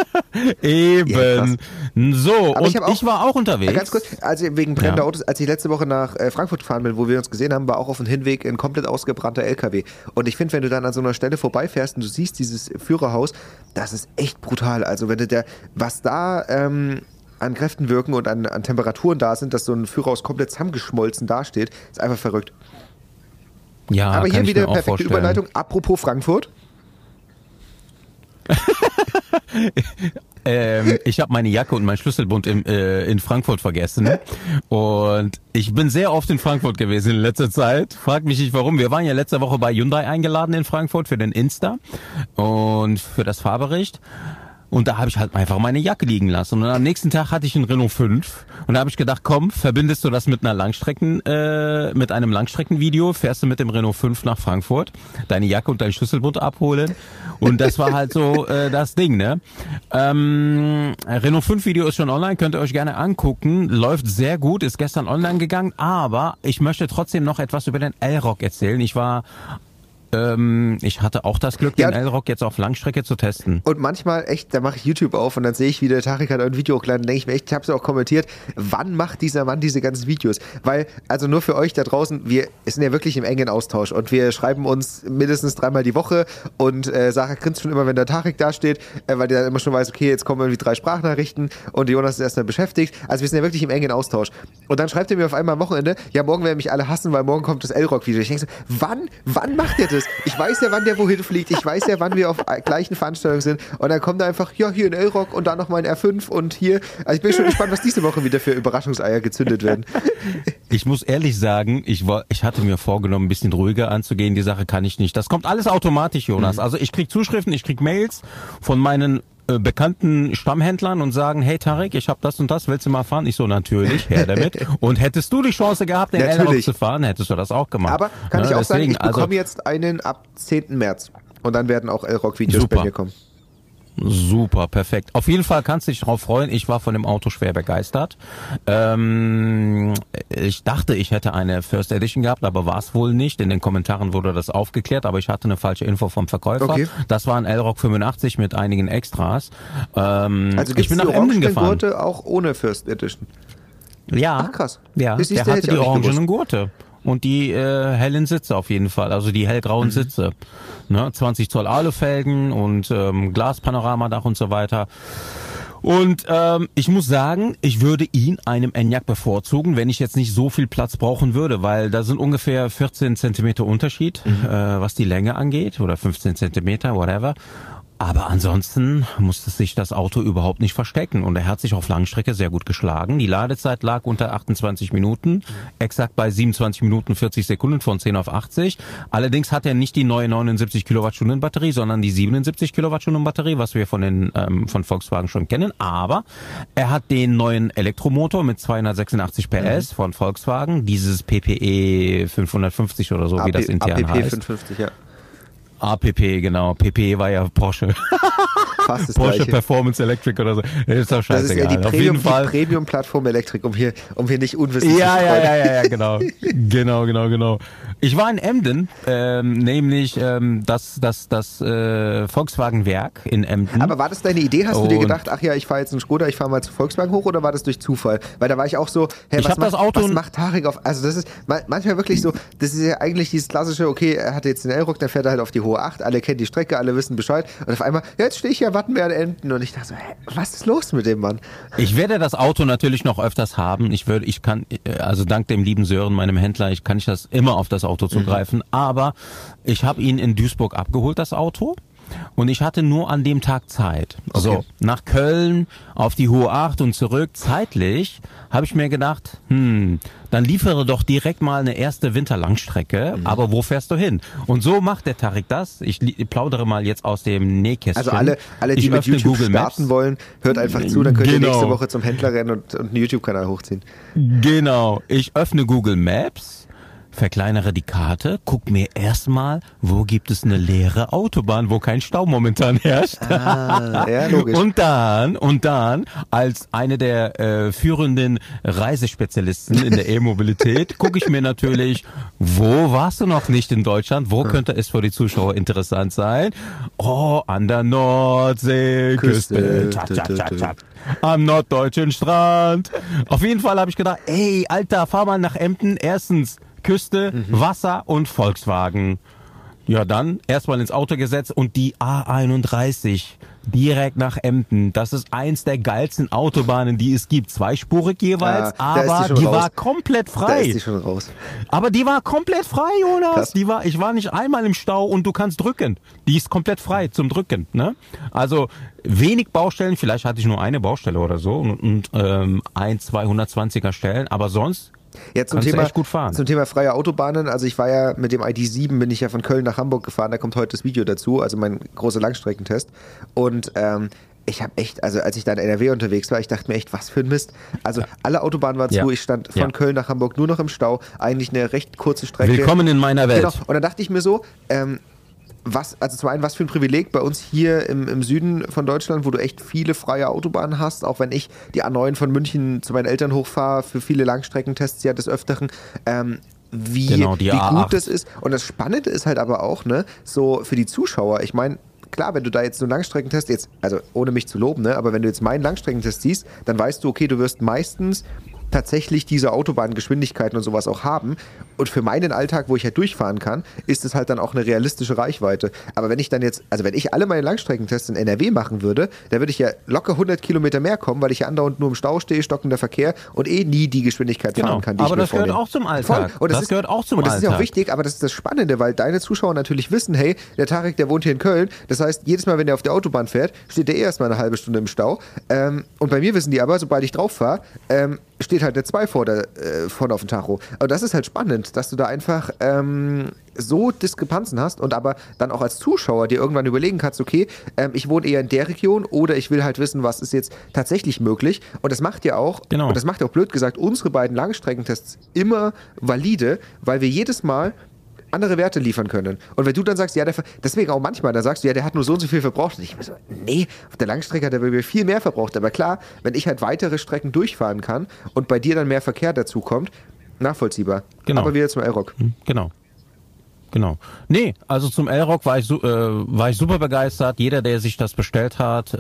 Ja, so, aber und ich war auch unterwegs. Ganz kurz, also wegen brennender Autos, als ich letzte Woche nach Frankfurt gefahren bin, wo wir uns gesehen haben, war auch auf dem Hinweg ein komplett ausgebrannter LKW. Und ich finde, wenn du dann an so einer Stelle vorbeifährst und du siehst dieses Führerhaus, das ist echt brutal. Also wenn du was da an Kräften wirken und an Temperaturen da sind, dass so ein Führerhaus komplett zusammengeschmolzen dasteht, ist einfach verrückt. Ja, aber hier wieder perfekte Überleitung. Apropos Frankfurt. Ich habe meine Jacke und mein Schlüsselbund in Frankfurt vergessen und ich bin sehr oft in Frankfurt gewesen in letzter Zeit. Frag mich nicht warum. Wir waren ja letzte Woche bei Hyundai eingeladen in Frankfurt für den Insta und für das Fahrbericht. Und da habe ich halt einfach meine Jacke liegen lassen. Und am nächsten Tag hatte ich einen Renault 5. Und da habe ich gedacht, komm, verbindest du das mit einem Langstreckenvideo, fährst du mit dem Renault 5 nach Frankfurt, deine Jacke und dein Schlüsselbund abholen. Und das war halt so das Ding, ne? Renault 5 Video ist schon online, könnt ihr euch gerne angucken. Läuft sehr gut, ist gestern online gegangen. Aber ich möchte trotzdem noch etwas über den Elroq erzählen. Ich hatte auch das Glück, den Elroq jetzt auf Langstrecke zu testen. Und manchmal echt, da mache ich YouTube auf und dann sehe ich, wie der Tarek hat ein Video hochgeladen, denke ich mir echt, ich habe es auch kommentiert, wann macht dieser Mann diese ganzen Videos? Weil, also nur für euch da draußen, wir sind ja wirklich im engen Austausch und wir schreiben uns mindestens 3-mal die Woche und Sarah grinst schon immer, wenn der Tarek da steht, weil der dann immer schon weiß, okay, jetzt kommen irgendwie 3 Sprachnachrichten und Jonas ist erstmal beschäftigt. Also wir sind ja wirklich im engen Austausch. Und dann schreibt er mir auf einmal am Wochenende, ja, morgen werden mich alle hassen, weil morgen kommt das Elroq-Video. Ich denke so, wann macht der das? Ich weiß ja, wann der wohin fliegt. Ich weiß ja, wann wir auf gleichen Veranstaltungen sind. Und dann kommt er einfach, ja, hier in Elroq und dann noch mal ein R5 und hier. Also ich bin schon gespannt, was diese Woche wieder für Überraschungseier gezündet werden. Ich muss ehrlich sagen, ich hatte mir vorgenommen, ein bisschen ruhiger anzugehen. Die Sache kann ich nicht. Das kommt alles automatisch, Jonas. Also ich krieg Zuschriften, ich krieg Mails von meinen bekannten Stammhändlern und sagen, hey Tarek, ich habe das und das, willst du mal fahren? Ich so, natürlich, her damit. Und hättest du die Chance gehabt, den Elroq zu fahren, hättest du das auch gemacht. Aber kann ich auch sagen, ich bekomme jetzt einen ab 10. März. Und dann werden auch Elroq-Videos bei mir kommen. Super, perfekt. Auf jeden Fall kannst du dich drauf freuen. Ich war von dem Auto schwer begeistert. Ich dachte, ich hätte eine First Edition gehabt, aber war es wohl nicht. In den Kommentaren wurde das aufgeklärt, aber ich hatte eine falsche Info vom Verkäufer. Okay. Das war ein Elroq 85 mit einigen Extras. Also gibt es die orangenen Gurte auch ohne First Edition? Ja. Ach krass. Ja, der hatte die orangenen Gurte. Und die hellen Sitze auf jeden Fall, also die hellgrauen Sitze. Ne, 20 Zoll Alufelgen und Glaspanoramadach und so weiter. Und ich muss sagen, ich würde ihn einem Enyaq bevorzugen, wenn ich jetzt nicht so viel Platz brauchen würde, weil da sind ungefähr 14 Zentimeter Unterschied, was die Länge angeht, oder 15 Zentimeter, whatever. Aber ansonsten musste sich das Auto überhaupt nicht verstecken und er hat sich auf Langstrecke sehr gut geschlagen. Die Ladezeit lag unter 28 Minuten, exakt bei 27 Minuten 40 Sekunden von 10 auf 80. Allerdings hat er nicht die neue 79 Kilowattstunden Batterie, sondern die 77 Kilowattstunden Batterie, was wir von Volkswagen schon kennen. Aber er hat den neuen Elektromotor mit 286 PS von Volkswagen, dieses PPE 550 oder so, wie das intern heißt. APP 550, ja. APP, genau. PPE war ja Porsche. Fast das Porsche Gleiche. Performance Electric oder so. Das ist doch scheißegal. Das ist ja Auf jeden Fall. die Premium-Plattform Electric, um hier nicht unwissend zu Ja, streuen. genau. Ich war in Emden, nämlich das Volkswagen-Werk in Emden. Aber war das deine Idee? Hast du dir gedacht, ach ja, ich fahre jetzt einen Skoda, ich fahre mal zu Volkswagen hoch, oder war das durch Zufall? Weil da war ich auch so, hey, was macht Tarek auf, also das ist manchmal wirklich so, das ist ja eigentlich dieses klassische, okay, er hatte jetzt den L-Rock, dann fährt er halt auf die hohe 8, alle kennen die Strecke, alle wissen Bescheid und auf einmal, ja, jetzt stehe ich ja Wattenberg in Emden und ich dachte so, hä, was ist los mit dem Mann? Ich werde das Auto natürlich noch öfters haben. Also dank dem lieben Sören, meinem Händler, kann ich das immer auf das Auto zugreifen. Aber ich habe ihn in Duisburg abgeholt, das Auto. Und ich hatte nur an dem Tag Zeit. Okay. So, nach Köln, auf die Hohe 8 und zurück. Zeitlich habe ich mir gedacht, dann liefere doch direkt mal eine erste Winterlangstrecke. Aber wo fährst du hin? Und so macht der Tarek das. Ich plaudere mal jetzt aus dem Nähkästchen. Also alle die mit YouTube Google starten Maps. wollen, hört einfach zu, dann könnt ihr nächste Woche zum Händler rennen und einen YouTube-Kanal hochziehen. Genau. Ich öffne Google Maps, verkleinere die Karte, guck mir erstmal, wo gibt es eine leere Autobahn, wo kein Stau momentan herrscht. Ja, logisch. Und dann, als eine der führenden Reisespezialisten in der E-Mobilität, gucke ich mir natürlich, wo warst du noch nicht in Deutschland? Wo könnte es für die Zuschauer interessant sein? Oh, an der Nordseeküste. Am norddeutschen Strand. Auf jeden Fall habe ich gedacht, ey, Alter, fahr mal nach Emden. Erstens Küste, Wasser und Volkswagen. Ja, dann erstmal ins Auto gesetzt und die A31 direkt nach Emden. Das ist eins der geilsten Autobahnen, die es gibt. Zweispurig jeweils, aber die war komplett frei. Da ist die schon raus. Aber die war komplett frei, Jonas. Krass. Ich war nicht einmal im Stau und du kannst drücken. Die ist komplett frei zum Drücken. Ne? Also wenig Baustellen, vielleicht hatte ich nur eine Baustelle oder so und 220er Stellen, aber sonst ja, zum kannst du echt gut fahren. Zum Thema freie Autobahnen, also ich war ja mit dem ID7, bin ich ja von Köln nach Hamburg gefahren, da kommt heute das Video dazu, also mein großer Langstreckentest und ich habe echt, also als ich da in NRW unterwegs war, ich dachte mir echt, was für ein Mist. Also alle Autobahnen waren zu, ich stand von Köln nach Hamburg nur noch im Stau, eigentlich eine recht kurze Strecke. Willkommen in meiner Welt. Genau, und dann dachte ich mir so, zum einen, was für ein Privileg bei uns hier im Süden von Deutschland, wo du echt viele freie Autobahnen hast, auch wenn ich die A9 von München zu meinen Eltern hochfahre, für viele Langstreckentests ja des Öfteren, wie gut das ist. Und das Spannende ist halt aber auch, ne, so für die Zuschauer, ich meine, klar, wenn du da jetzt so einen Langstreckentest, also ohne mich zu loben, ne, aber wenn du jetzt meinen Langstreckentest siehst, dann weißt du, okay, du wirst meistens tatsächlich diese Autobahngeschwindigkeiten und sowas auch haben. Und für meinen Alltag, wo ich halt durchfahren kann, ist es halt dann auch eine realistische Reichweite. Aber wenn ich dann jetzt, also wenn ich alle meine Langstreckentests in NRW machen würde, dann würde ich ja locker 100 Kilometer mehr kommen, weil ich ja andauernd nur im Stau stehe, stockender Verkehr und nie die Geschwindigkeit fahren kann, die aber ich mir das gehört auch zum Alltag. Und das gehört auch zum Alltag. Und das ist ja auch wichtig, aber das ist das Spannende, weil deine Zuschauer natürlich wissen, hey, der Tarek, der wohnt hier in Köln, das heißt, jedes Mal, wenn der auf der Autobahn fährt, steht der erstmal eine halbe Stunde im Stau. Und bei mir wissen die aber, sobald ich drauf fahre, steht halt der 2 vorne auf dem Tacho. Aber das ist halt spannend, dass du da einfach so Diskrepanzen hast und aber dann auch als Zuschauer dir irgendwann überlegen kannst, okay, ich wohne eher in der Region oder ich will halt wissen, was ist jetzt tatsächlich möglich. Und das macht ja auch, und das macht ja auch blöd gesagt, unsere beiden Langstreckentests immer valide, weil wir jedes Mal andere Werte liefern können. Und wenn du dann sagst, ja, deswegen auch manchmal, dann sagst du, ja, der hat nur so und so viel verbraucht. Und ich mir so, nee, auf der Langstrecke hat er viel mehr verbraucht. Aber klar, wenn ich halt weitere Strecken durchfahren kann und bei dir dann mehr Verkehr dazu kommt, nachvollziehbar. Genau. Aber wieder zum L-Rock. Genau. Nee, also zum L-Rock war ich super begeistert. Jeder, der sich das bestellt hat,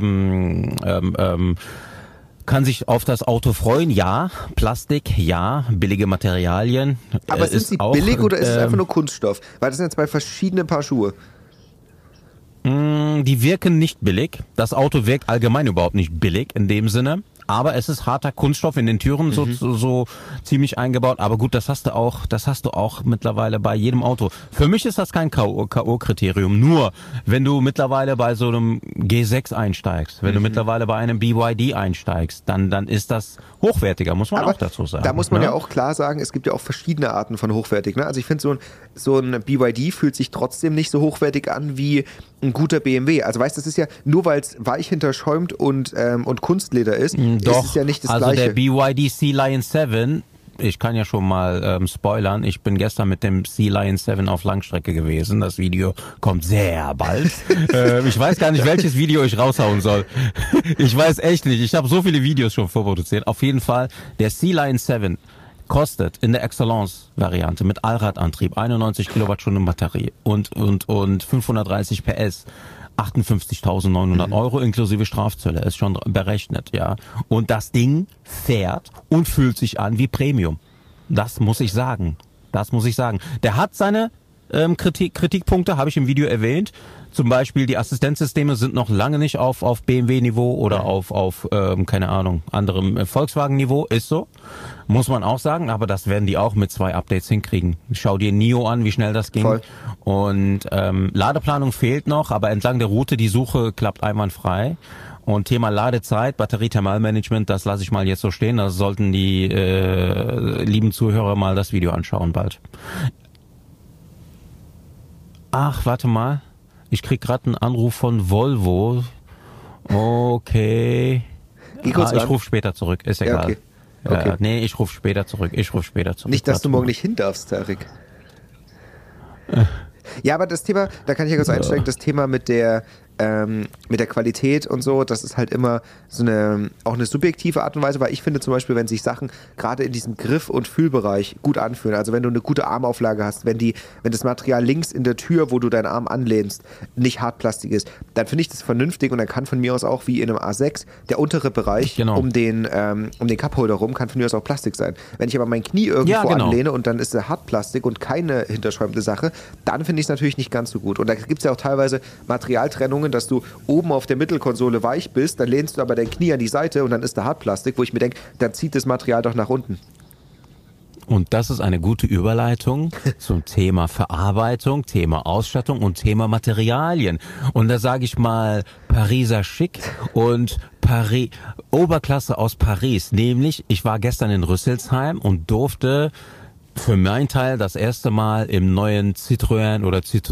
kann sich auf das Auto freuen, ja. Plastik, ja. Billige Materialien. Aber sind sie billig oder ist es einfach nur Kunststoff? Weil das sind ja zwei verschiedene Paar Schuhe. sagen, die wirken nicht billig. Das Auto wirkt allgemein überhaupt nicht billig in dem Sinne. Aber es ist harter Kunststoff in den Türen so ziemlich eingebaut. Aber gut, das hast du auch mittlerweile bei jedem Auto. Für mich ist das kein K.O.-Kriterium. Nur, wenn du mittlerweile bei so einem G6 einsteigst, wenn du mittlerweile bei einem BYD einsteigst, dann ist das hochwertiger, muss man auch dazu sagen. Da muss man ja auch klar sagen, es gibt ja auch verschiedene Arten von hochwertig. Ne? Also ich finde, so ein BYD fühlt sich trotzdem nicht so hochwertig an wie ein guter BMW. Also weißt du, das ist ja, nur weil es weich hinterschäumt und Kunstleder ist, doch, ist es ja nicht das also Gleiche. Der BYD Sea Lion 7, ich kann ja schon mal spoilern, ich bin gestern mit dem Sea Lion 7 auf Langstrecke gewesen. Das Video kommt sehr bald. Ich weiß gar nicht, welches Video ich raushauen soll. Ich weiß echt nicht. Ich habe so viele Videos schon vorproduziert. Auf jeden Fall, der Sea Lion 7 kostet in der Excellence-Variante mit Allradantrieb 91 Kilowattstunden Batterie und 530 PS 58.900 Euro inklusive Strafzölle, ist schon berechnet, ja. Und das Ding fährt und fühlt sich an wie Premium. Das muss ich sagen. Der hat seine Kritikpunkte, habe ich im Video erwähnt. Zum Beispiel die Assistenzsysteme sind noch lange nicht auf BMW-Niveau oder auf keine Ahnung, anderem Volkswagen-Niveau. Ist so. Muss man auch sagen, aber das werden die auch mit 2 Updates hinkriegen. Schau dir NIO an, wie schnell das ging. Voll. Und Ladeplanung fehlt noch, aber entlang der Route, die Suche klappt einwandfrei. Und Thema Ladezeit, Batterie-Thermalmanagement, das lasse ich mal jetzt so stehen. Da sollten die lieben Zuhörer mal das Video anschauen bald. Ach, warte mal. Ich krieg gerade einen Anruf von Volvo. Okay. Ich rufe später zurück. Ist egal. Ja, okay. Nee, ich rufe später zurück. Nicht, dass du morgen nicht hin darfst, Tarek. Ja, aber das Thema, da kann ich ja kurz einsteigen, das Thema mit der Qualität und so, das ist halt immer so auch eine subjektive Art und Weise, weil ich finde zum Beispiel, wenn sich Sachen gerade in diesem Griff- und Fühlbereich gut anfühlen, also wenn du eine gute Armauflage hast, wenn das Material links in der Tür, wo du deinen Arm anlehnst, nicht Hartplastik ist, dann finde ich das vernünftig und dann kann von mir aus auch wie in einem A6 der untere Bereich um den Cupholder rum kann von mir aus auch Plastik sein. Wenn ich aber mein Knie irgendwo anlehne und dann ist es Hartplastik und keine hinterschäumende Sache, dann finde ich es natürlich nicht ganz so gut. Und da gibt es ja auch teilweise Materialtrennungen, dass du oben auf der Mittelkonsole weich bist, dann lehnst du aber dein Knie an die Seite und dann ist da Hartplastik, wo ich mir denke, dann zieht das Material doch nach unten. Und das ist eine gute Überleitung zum Thema Verarbeitung, Thema Ausstattung und Thema Materialien. Und da sage ich mal Pariser Schick und Oberklasse aus Paris. Nämlich, ich war gestern in Rüsselsheim und durfte für meinen Teil das erste Mal im neuen Citroën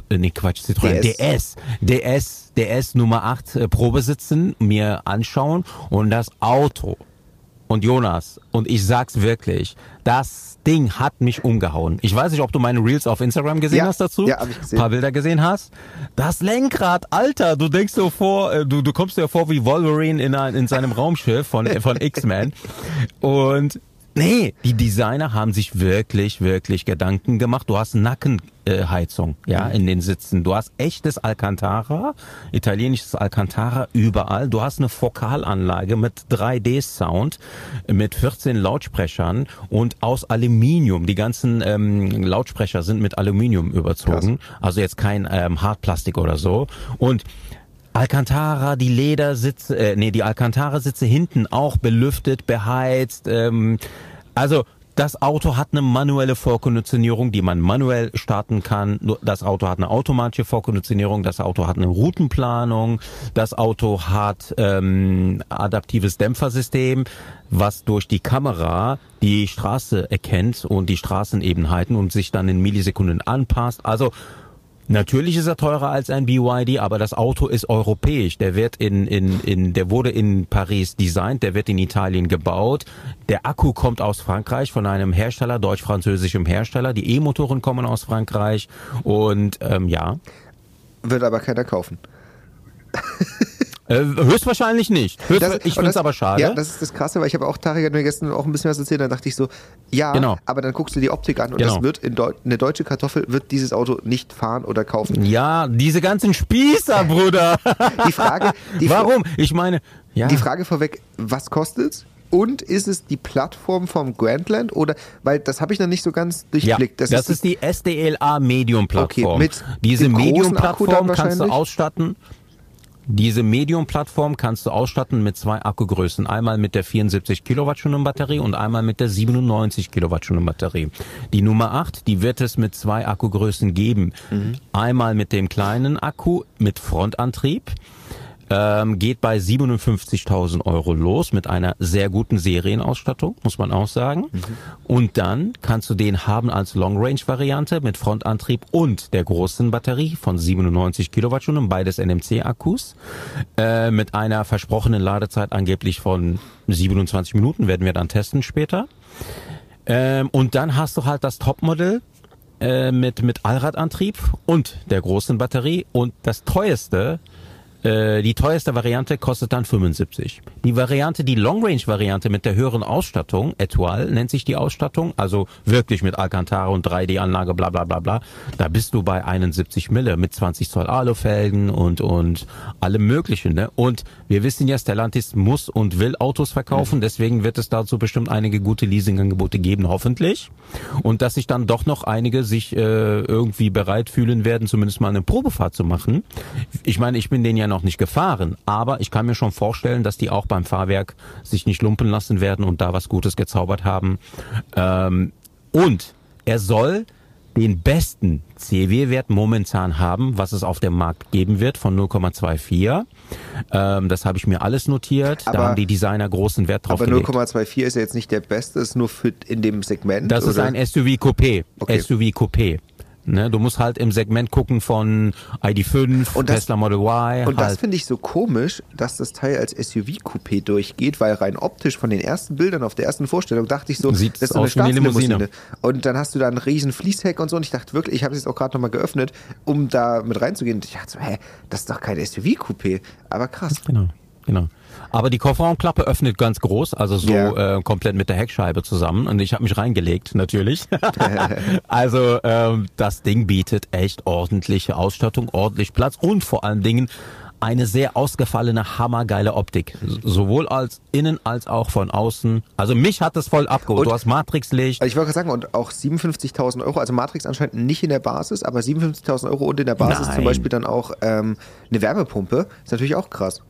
DS Nummer 8 Probesitzen mir anschauen und das Auto. Und Jonas, und ich sag's wirklich, das Ding hat mich umgehauen. Ich weiß nicht, ob du meine Reels auf Instagram gesehen hast dazu. Ja, hab ich gesehen. Ein paar Bilder gesehen hast. Das Lenkrad, Alter, du denkst dir vor, du kommst dir vor wie Wolverine in seinem Raumschiff von X-Men. Und nee, die Designer haben sich wirklich, wirklich Gedanken gemacht. Du hast Nackenheizung, in den Sitzen. Du hast echtes Alcantara, italienisches Alcantara überall. Du hast eine Vokalanlage mit 3D-Sound, mit 14 Lautsprechern und aus Aluminium. Die ganzen Lautsprecher sind mit Aluminium überzogen. Krass. Also jetzt kein Hartplastik oder so. Und Alcantara, die Alcantara-Sitze hinten auch belüftet, beheizt. Also das Auto hat eine manuelle Vorkonditionierung, die man manuell starten kann. Das Auto hat eine automatische Vorkonditionierung, das Auto hat eine Routenplanung, das Auto hat adaptives Dämpfersystem, was durch die Kamera die Straße erkennt und die Straßenebenheiten und sich dann in Millisekunden anpasst. Also natürlich ist er teurer als ein BYD, aber das Auto ist europäisch. Der wird der wurde in Paris designt, der wird in Italien gebaut. Der Akku kommt aus Frankreich von einem Hersteller, deutsch-französischem Hersteller. Die E-Motoren kommen aus Frankreich und Wird aber keiner kaufen. Höchstwahrscheinlich nicht. Ich finde es aber schade. Ja, das ist das Krasse, weil ich habe auch Tarek mir gestern auch ein bisschen was erzählt, dann dachte ich so, aber dann guckst du die Optik an und das wird eine deutsche Kartoffel wird dieses Auto nicht fahren oder kaufen. Ja, diese ganzen Spießer, Bruder. Warum? Ich meine, die Frage vorweg, was kostet's? Und ist es die Plattform vom Grandland oder, weil das habe ich noch nicht so ganz durchblickt. Ja, das ist die SDLA Medium Plattform. Okay, mit diese Medium Plattform kannst du ausstatten. Diese Medium-Plattform kannst du ausstatten mit 2 Akkugrößen. Einmal mit der 74 Kilowattstunden Batterie und einmal mit der 97 Kilowattstunden Batterie. Die Nummer 8, die wird es mit 2 Akkugrößen geben. Einmal mit dem kleinen Akku mit Frontantrieb. Geht bei 57.000 Euro los mit einer sehr guten Serienausstattung, muss man auch sagen. Und dann kannst du den haben als Long-Range-Variante mit Frontantrieb und der großen Batterie von 97 Kilowattstunden, beides NMC-Akkus, mit einer versprochenen Ladezeit angeblich von 27 Minuten, werden wir dann testen später. Und dann hast du halt das Topmodell mit Allradantrieb und der großen Batterie und das teuerste, die teuerste Variante kostet dann 75. Die Long-Range-Variante mit der höheren Ausstattung, Etoile nennt sich die Ausstattung, also wirklich mit Alcantara und 3D-Anlage, bla bla bla bla, da bist du bei 71 Mille mit 20 Zoll Alufelgen und allem Möglichen. Ne? Und wir wissen ja, Stellantis muss und will Autos verkaufen, deswegen wird es dazu bestimmt einige gute Leasingangebote geben, hoffentlich. Und dass sich dann doch noch einige sich irgendwie bereit fühlen werden, zumindest mal eine Probefahrt zu machen. Ich meine, ich bin den ja noch nicht gefahren, aber ich kann mir schon vorstellen, dass die auch beim Fahrwerk sich nicht lumpen lassen werden und da was Gutes gezaubert haben. Und er soll den besten CW-Wert momentan haben, was es auf dem Markt geben wird, von 0,24. Das habe ich mir alles notiert. Aber da haben die Designer großen Wert drauf gelegt. Aber 0,24 ist ja jetzt nicht der beste, ist nur für in dem Segment. Das ist ein SUV-Coupé. Okay. SUV-Coupé. Ne, du musst halt im Segment gucken von ID.5, und Tesla Model Y. Und das finde ich so komisch, dass das Teil als SUV-Coupé durchgeht, weil rein optisch von den ersten Bildern auf der ersten Vorstellung dachte ich so, das ist so eine Staatslimousine. Und dann hast du da einen riesen Fließheck und so und ich dachte wirklich, ich habe es jetzt auch gerade nochmal geöffnet, um da mit reinzugehen. Und ich dachte so, das ist doch kein SUV-Coupé. Aber krass. Genau. Aber die Kofferraumklappe öffnet ganz groß, also so komplett mit der Heckscheibe zusammen. Und ich habe mich reingelegt, natürlich. Also das Ding bietet echt ordentliche Ausstattung, ordentlich Platz und vor allen Dingen eine sehr ausgefallene, hammergeile Optik. Sowohl als innen als auch von außen. Also mich hat das voll abgeholt. Du hast Matrixlicht. Ich wollte gerade sagen, und auch 57.000 Euro, also Matrix anscheinend nicht in der Basis, aber 57.000 Euro und in der Basis zum Beispiel dann auch eine Wärmepumpe. Ist natürlich auch krass.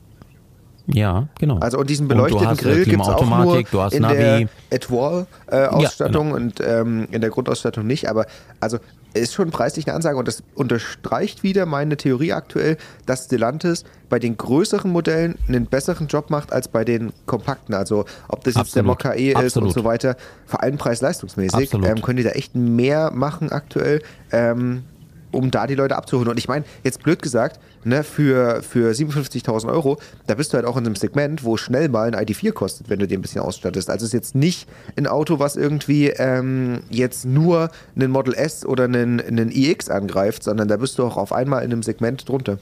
Ja, genau. Also und diesen beleuchteten Grill gibt es auch nur in Navi. Der Etoile-Ausstattung und in der Grundausstattung nicht. Aber also ist schon preislich eine Ansage und das unterstreicht wieder meine Theorie aktuell, dass Stellantis bei den größeren Modellen einen besseren Job macht als bei den kompakten. Also ob das jetzt der Mokka-e ist und so weiter, vor allem preis-leistungsmäßig, können die da echt mehr machen aktuell, um da die Leute abzuholen. Und ich meine, jetzt blöd gesagt, ne, für 57.000 Euro, da bist du halt auch in einem Segment, wo schnell mal ein ID.4 kostet, wenn du den ein bisschen ausstattest. Also es ist jetzt nicht ein Auto, was irgendwie jetzt nur einen Model S oder einen iX angreift, sondern da bist du auch auf einmal in einem Segment drunter.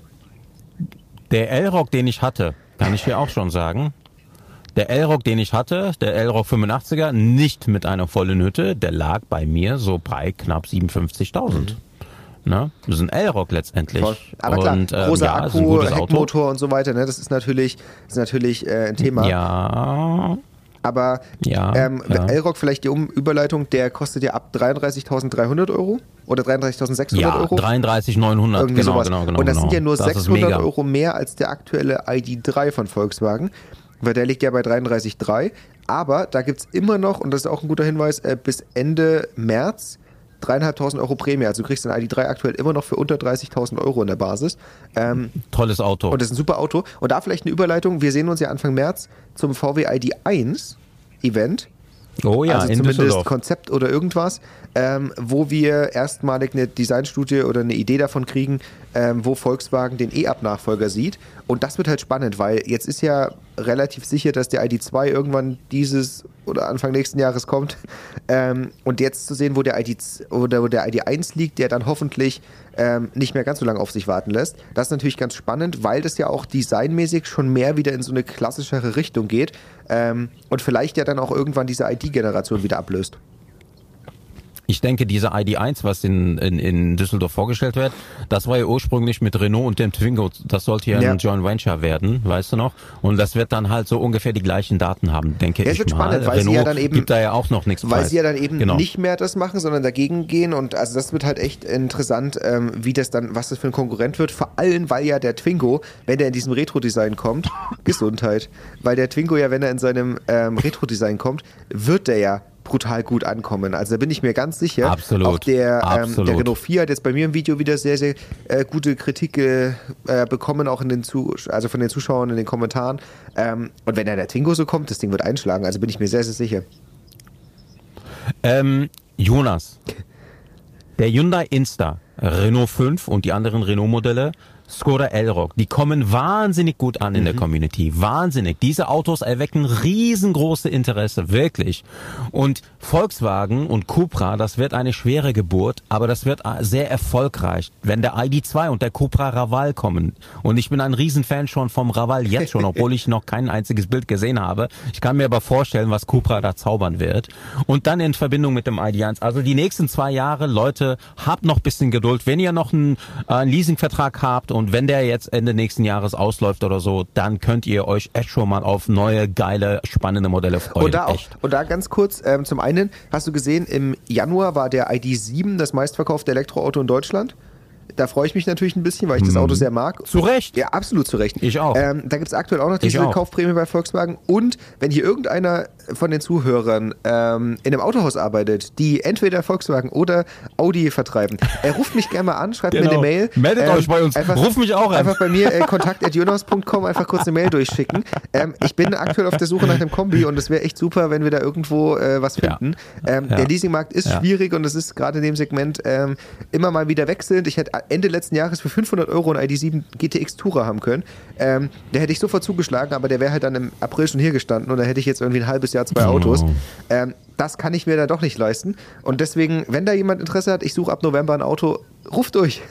Der L-Rock, den ich hatte, kann ich dir auch schon sagen, der L-Rock, den ich hatte, der L-Rock 85er, nicht mit einer vollen Hütte, der lag bei mir so bei knapp 57.000. Ne? Das ist ein L-Rock letztendlich. Voll. Aber klar, großer Akku, Heckmotor und so weiter, ne? Das ist natürlich ein Thema. Ja. Aber L-Rock, vielleicht die Überleitung, der kostet ja ab 33.300 Euro oder 33.600 Euro. 33.900, genau. Und das sind ja nur 600 Euro mehr als der aktuelle ID.3 von Volkswagen, weil der liegt ja bei 33.300. Aber da gibt es immer noch, und das ist auch ein guter Hinweis, bis Ende März 3.500 Euro Prämie. Also du kriegst den ID.3 aktuell immer noch für unter 30.000 Euro in der Basis. Tolles Auto. Und das ist ein super Auto. Und da vielleicht eine Überleitung. Wir sehen uns ja Anfang März zum VW ID.1 Event. Oh ja, also in zumindest Düsseldorf. Konzept oder irgendwas, wo wir erstmalig eine Designstudie oder eine Idee davon kriegen, wo Volkswagen den E-Up-Nachfolger sieht. Und das wird halt spannend, weil jetzt ist ja relativ sicher, dass der ID.2 irgendwann dieses oder Anfang nächsten Jahres kommt. Und jetzt zu sehen, wo der ID.1 liegt, der dann hoffentlich nicht mehr ganz so lange auf sich warten lässt. Das ist natürlich ganz spannend, weil das ja auch designmäßig schon mehr wieder in so eine klassischere Richtung geht und vielleicht ja dann auch irgendwann diese ID-Generation wieder ablöst. ich denke, dieser ID.1, was in Düsseldorf vorgestellt wird, das war ja ursprünglich mit Renault und dem Twingo, das sollte ja ein Joint Venture werden, weißt du noch? Und das wird dann halt so ungefähr die gleichen Daten haben, denke ich wird mal. Spannend, weil Renault sie ja dann eben, gibt da ja auch noch nichts weil preis. Sie ja dann eben nicht mehr das machen, sondern dagegen gehen und also das wird halt echt interessant, wie das dann, was das für ein Konkurrent wird, vor allem, weil ja der Twingo, wenn der in diesem Retro-Design kommt, Gesundheit, weil der Twingo ja, wenn er in seinem Retro-Design kommt, wird der ja brutal gut ankommen. Also da bin ich mir ganz sicher. Absolut. Auch der Renault 4 hat jetzt bei mir im Video wieder sehr, sehr gute Kritik bekommen, auch also von den Zuschauern in den Kommentaren. Und wenn der Twingo so kommt, das Ding wird einschlagen. Also bin ich mir sehr, sehr sicher. Jonas, der Hyundai Insta, Renault 5 und die anderen Renault-Modelle, Skoda Elroq, die kommen wahnsinnig gut an in der Community. Wahnsinnig. Diese Autos erwecken riesengroße Interesse, wirklich. Und Volkswagen und Cupra, das wird eine schwere Geburt, aber das wird sehr erfolgreich, wenn der ID.2 und der Cupra Raval kommen. Und ich bin ein Riesenfan schon vom Raval jetzt schon, obwohl ich noch kein einziges Bild gesehen habe. Ich kann mir aber vorstellen, was Cupra da zaubern wird. Und dann in Verbindung mit dem ID.1. Also die nächsten 2 Jahre, Leute, habt noch ein bisschen Geduld. Wenn ihr noch einen Leasingvertrag habt und wenn der jetzt Ende nächsten Jahres ausläuft oder so, dann könnt ihr euch echt schon mal auf neue, geile, spannende Modelle freuen. Und da ganz kurz, zum einen, hast du gesehen, im Januar war der ID.7 das meistverkaufte Elektroauto in Deutschland. Da freue ich mich natürlich ein bisschen, weil ich das Auto sehr mag. Zu Recht. Ja, absolut zu Recht. Ich auch. Da gibt es aktuell auch noch diese Kaufprämie bei Volkswagen. Und wenn hier irgendeiner von den Zuhörern in einem Autohaus arbeitet, die entweder Volkswagen oder Audi vertreiben, ruft mich gerne mal an, schreibt mir eine Mail. Meldet euch bei uns. Ruf mich auch an. Einfach bei mir kontakt@jonas.com einfach kurz eine Mail durchschicken. Ich bin aktuell auf der Suche nach einem Kombi und es wäre echt super, wenn wir da irgendwo was finden. Der Leasingmarkt ist schwierig und es ist gerade in dem Segment immer mal wieder wechselnd. Ich hätte Ende letzten Jahres für 500 € einen ID.7 GTX Tourer haben können. Der hätte ich sofort zugeschlagen, aber der wäre halt dann im April schon hier gestanden und da hätte ich jetzt irgendwie ein halbes Jahr 2 Autos. Das kann ich mir da doch nicht leisten. Und deswegen, wenn da jemand Interesse hat, ich suche ab November ein Auto, ruft durch.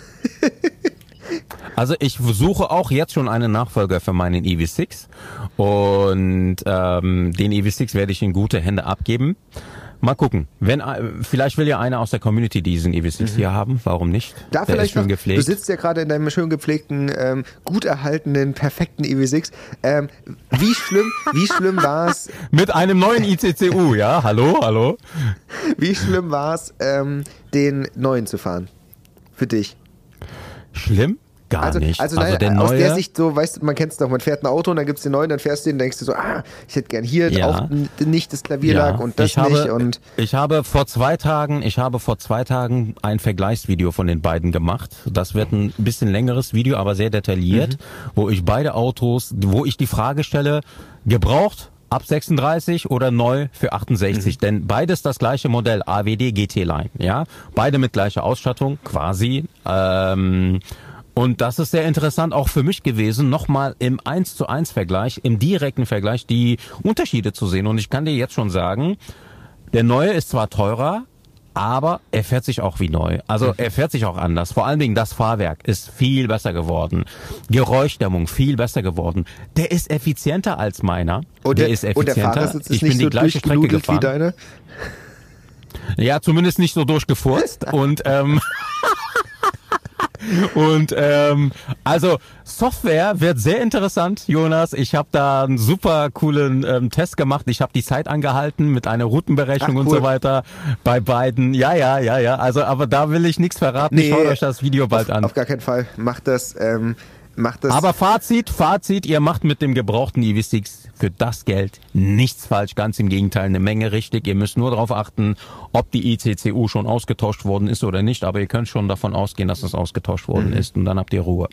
Also ich suche auch jetzt schon einen Nachfolger für meinen EV6 und den EV6 werde ich in gute Hände abgeben. Mal gucken. Vielleicht will ja einer aus der Community diesen EV6 hier haben. Warum nicht? Da der vielleicht ist schön gepflegt. Du sitzt ja gerade in deinem schön gepflegten, gut erhaltenen, perfekten EV6. Wie schlimm war es? Mit einem neuen ICCU, ja? Hallo? Wie schlimm war es, den neuen zu fahren? Für dich? Schlimm? Gar nicht. Also nein, der neue, aus der Sicht so, weißt du, man kennt es doch, man fährt ein Auto und dann gibt es den neuen, dann fährst du den, denkst du so, ich hätte gern hier auch nicht das Klavierlack und das nicht. Und ich habe vor 2 Tagen ein Vergleichsvideo von den beiden gemacht. Das wird ein bisschen längeres Video, aber sehr detailliert, wo ich beide Autos, wo ich die Frage stelle, gebraucht ab 36 oder neu für 68, denn beides das gleiche Modell, AWD GT-Line, ja, beide mit gleicher Ausstattung, quasi, und das ist sehr interessant auch für mich gewesen, nochmal im 1:1 Vergleich, im direkten Vergleich die Unterschiede zu sehen. Und ich kann dir jetzt schon sagen, der neue ist zwar teurer, aber er fährt sich auch wie neu. Also er fährt sich auch anders. Vor allen Dingen das Fahrwerk ist viel besser geworden. Geräuschdämmung viel besser geworden. Der ist effizienter als meiner. Und der Fahrersitz ist ich bin nicht die so gleiche Strecke gefahren. Wie deine? Ja, zumindest nicht so durchgefurzt. Also Software wird sehr interessant, Jonas. Ich habe da einen super coolen Test gemacht. Ich habe die Zeit angehalten mit einer Routenberechnung und so weiter bei beiden. Ja. Also, aber da will ich nichts verraten. Nee, schaut euch das Video bald an. Auf gar keinen Fall. Macht das. Aber Fazit, ihr macht mit dem gebrauchten EV6 für das Geld nichts falsch, ganz im Gegenteil, eine Menge richtig. Ihr müsst nur darauf achten, ob die ICCU schon ausgetauscht worden ist oder nicht, aber ihr könnt schon davon ausgehen, dass es ausgetauscht worden ist und dann habt ihr Ruhe.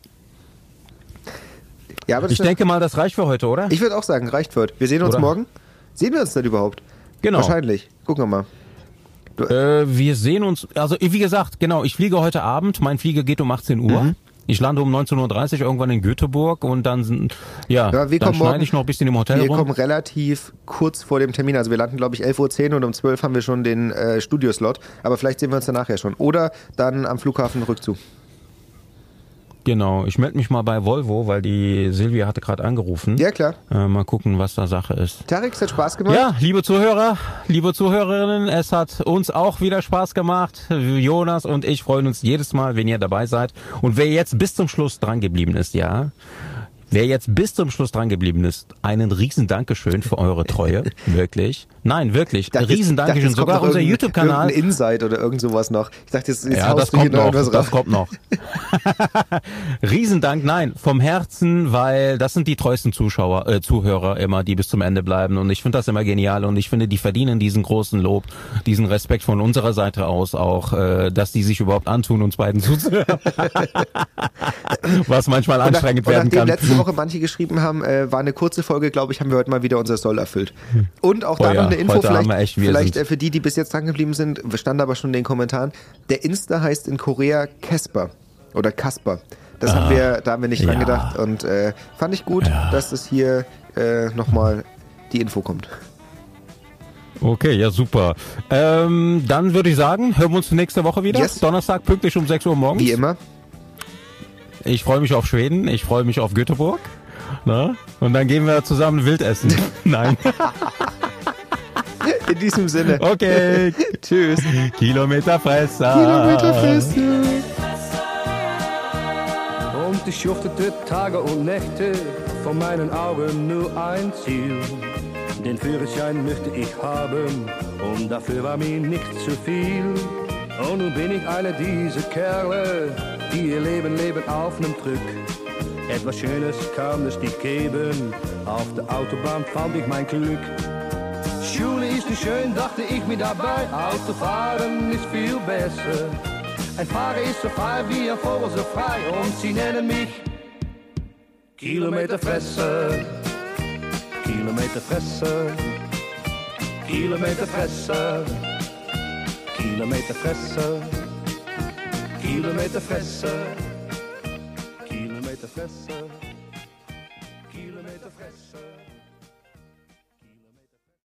Ja, aber ich denke mal, das reicht für heute, oder? Ich würde auch sagen, reicht für heute. Wir sehen uns morgen. Sehen wir uns denn überhaupt? Genau. Wahrscheinlich. Gucken wir mal. Wir sehen uns, also wie gesagt, genau, ich fliege heute Abend, mein Flieger geht um 18 Uhr. Ich lande um 19:30 Uhr irgendwann in Göteborg und dann schneide ich noch ein bisschen im Hotel rum. Wir kommen relativ kurz vor dem Termin, also wir landen glaube ich 11:10 Uhr und um 12 haben wir schon den Studioslot, aber vielleicht sehen wir uns danach ja schon. Oder dann am Flughafen Rückzug. Genau, ich melde mich mal bei Volvo, weil die Silvia hatte gerade angerufen. Ja, klar. Mal gucken, was da Sache ist. Tarek, es hat Spaß gemacht. Ja, liebe Zuhörer, liebe Zuhörerinnen, es hat uns auch wieder Spaß gemacht. Jonas und ich freuen uns jedes Mal, wenn ihr dabei seid. Und wer jetzt bis zum Schluss dran geblieben ist, einen riesen Dankeschön für eure Treue. Wirklich. Nein, wirklich. Riesen Dankeschön. Sogar unser YouTube-Kanal. Irgendein Insight oder irgend sowas noch. Ich dachte, jetzt das kommt noch. Riesendank, nein, vom Herzen, weil das sind die treuesten Zuhörer immer, die bis zum Ende bleiben. Und ich finde das immer genial. Und ich finde, die verdienen diesen großen Lob, diesen Respekt von unserer Seite aus auch, dass die sich überhaupt antun, uns beiden zuzuhören. Was manchmal anstrengend werden kann. Letzte Woche manche geschrieben haben, war eine kurze Folge, glaube ich, haben wir heute mal wieder unser Soll erfüllt. Und auch da noch eine Info, vielleicht für die bis jetzt dran geblieben sind, stand aber schon in den Kommentaren, der Insta heißt in Korea Casper oder Kasper. Da haben wir nicht dran gedacht und fand ich gut, dass das hier nochmal die Info kommt. Okay, ja super. Dann würde ich sagen, hören wir uns nächste Woche wieder. Yes. Donnerstag pünktlich um 6 Uhr morgens. Wie immer. Ich freue mich auf Schweden, ich freue mich auf Göteborg. Na? Und dann gehen wir zusammen wild essen. Nein. In diesem Sinne. Okay. Tschüss. Kilometerfresser. Und ich schuftete Tage und Nächte, vor meinen Augen nur ein Ziel. Den Führerschein möchte ich haben, und dafür war mir nicht zu viel. Und nun bin ich einer dieser Kerle, die ihr Leben auf nem Truck. Etwas Schönes kann es nicht geben, auf der Autobahn fand ich mein Glück. Schule ist nicht schön, dachte ich mir dabei, Autofahren ist viel besser. Ein Fahrer ist so frei wie ein Vogel so frei, und sie nennen mich Kilometerfresser. Kilometerfresser, Kilometerfresser, Kilometerfresser, Kilometerfresser, Kilometerfresser, Kilometerfresser.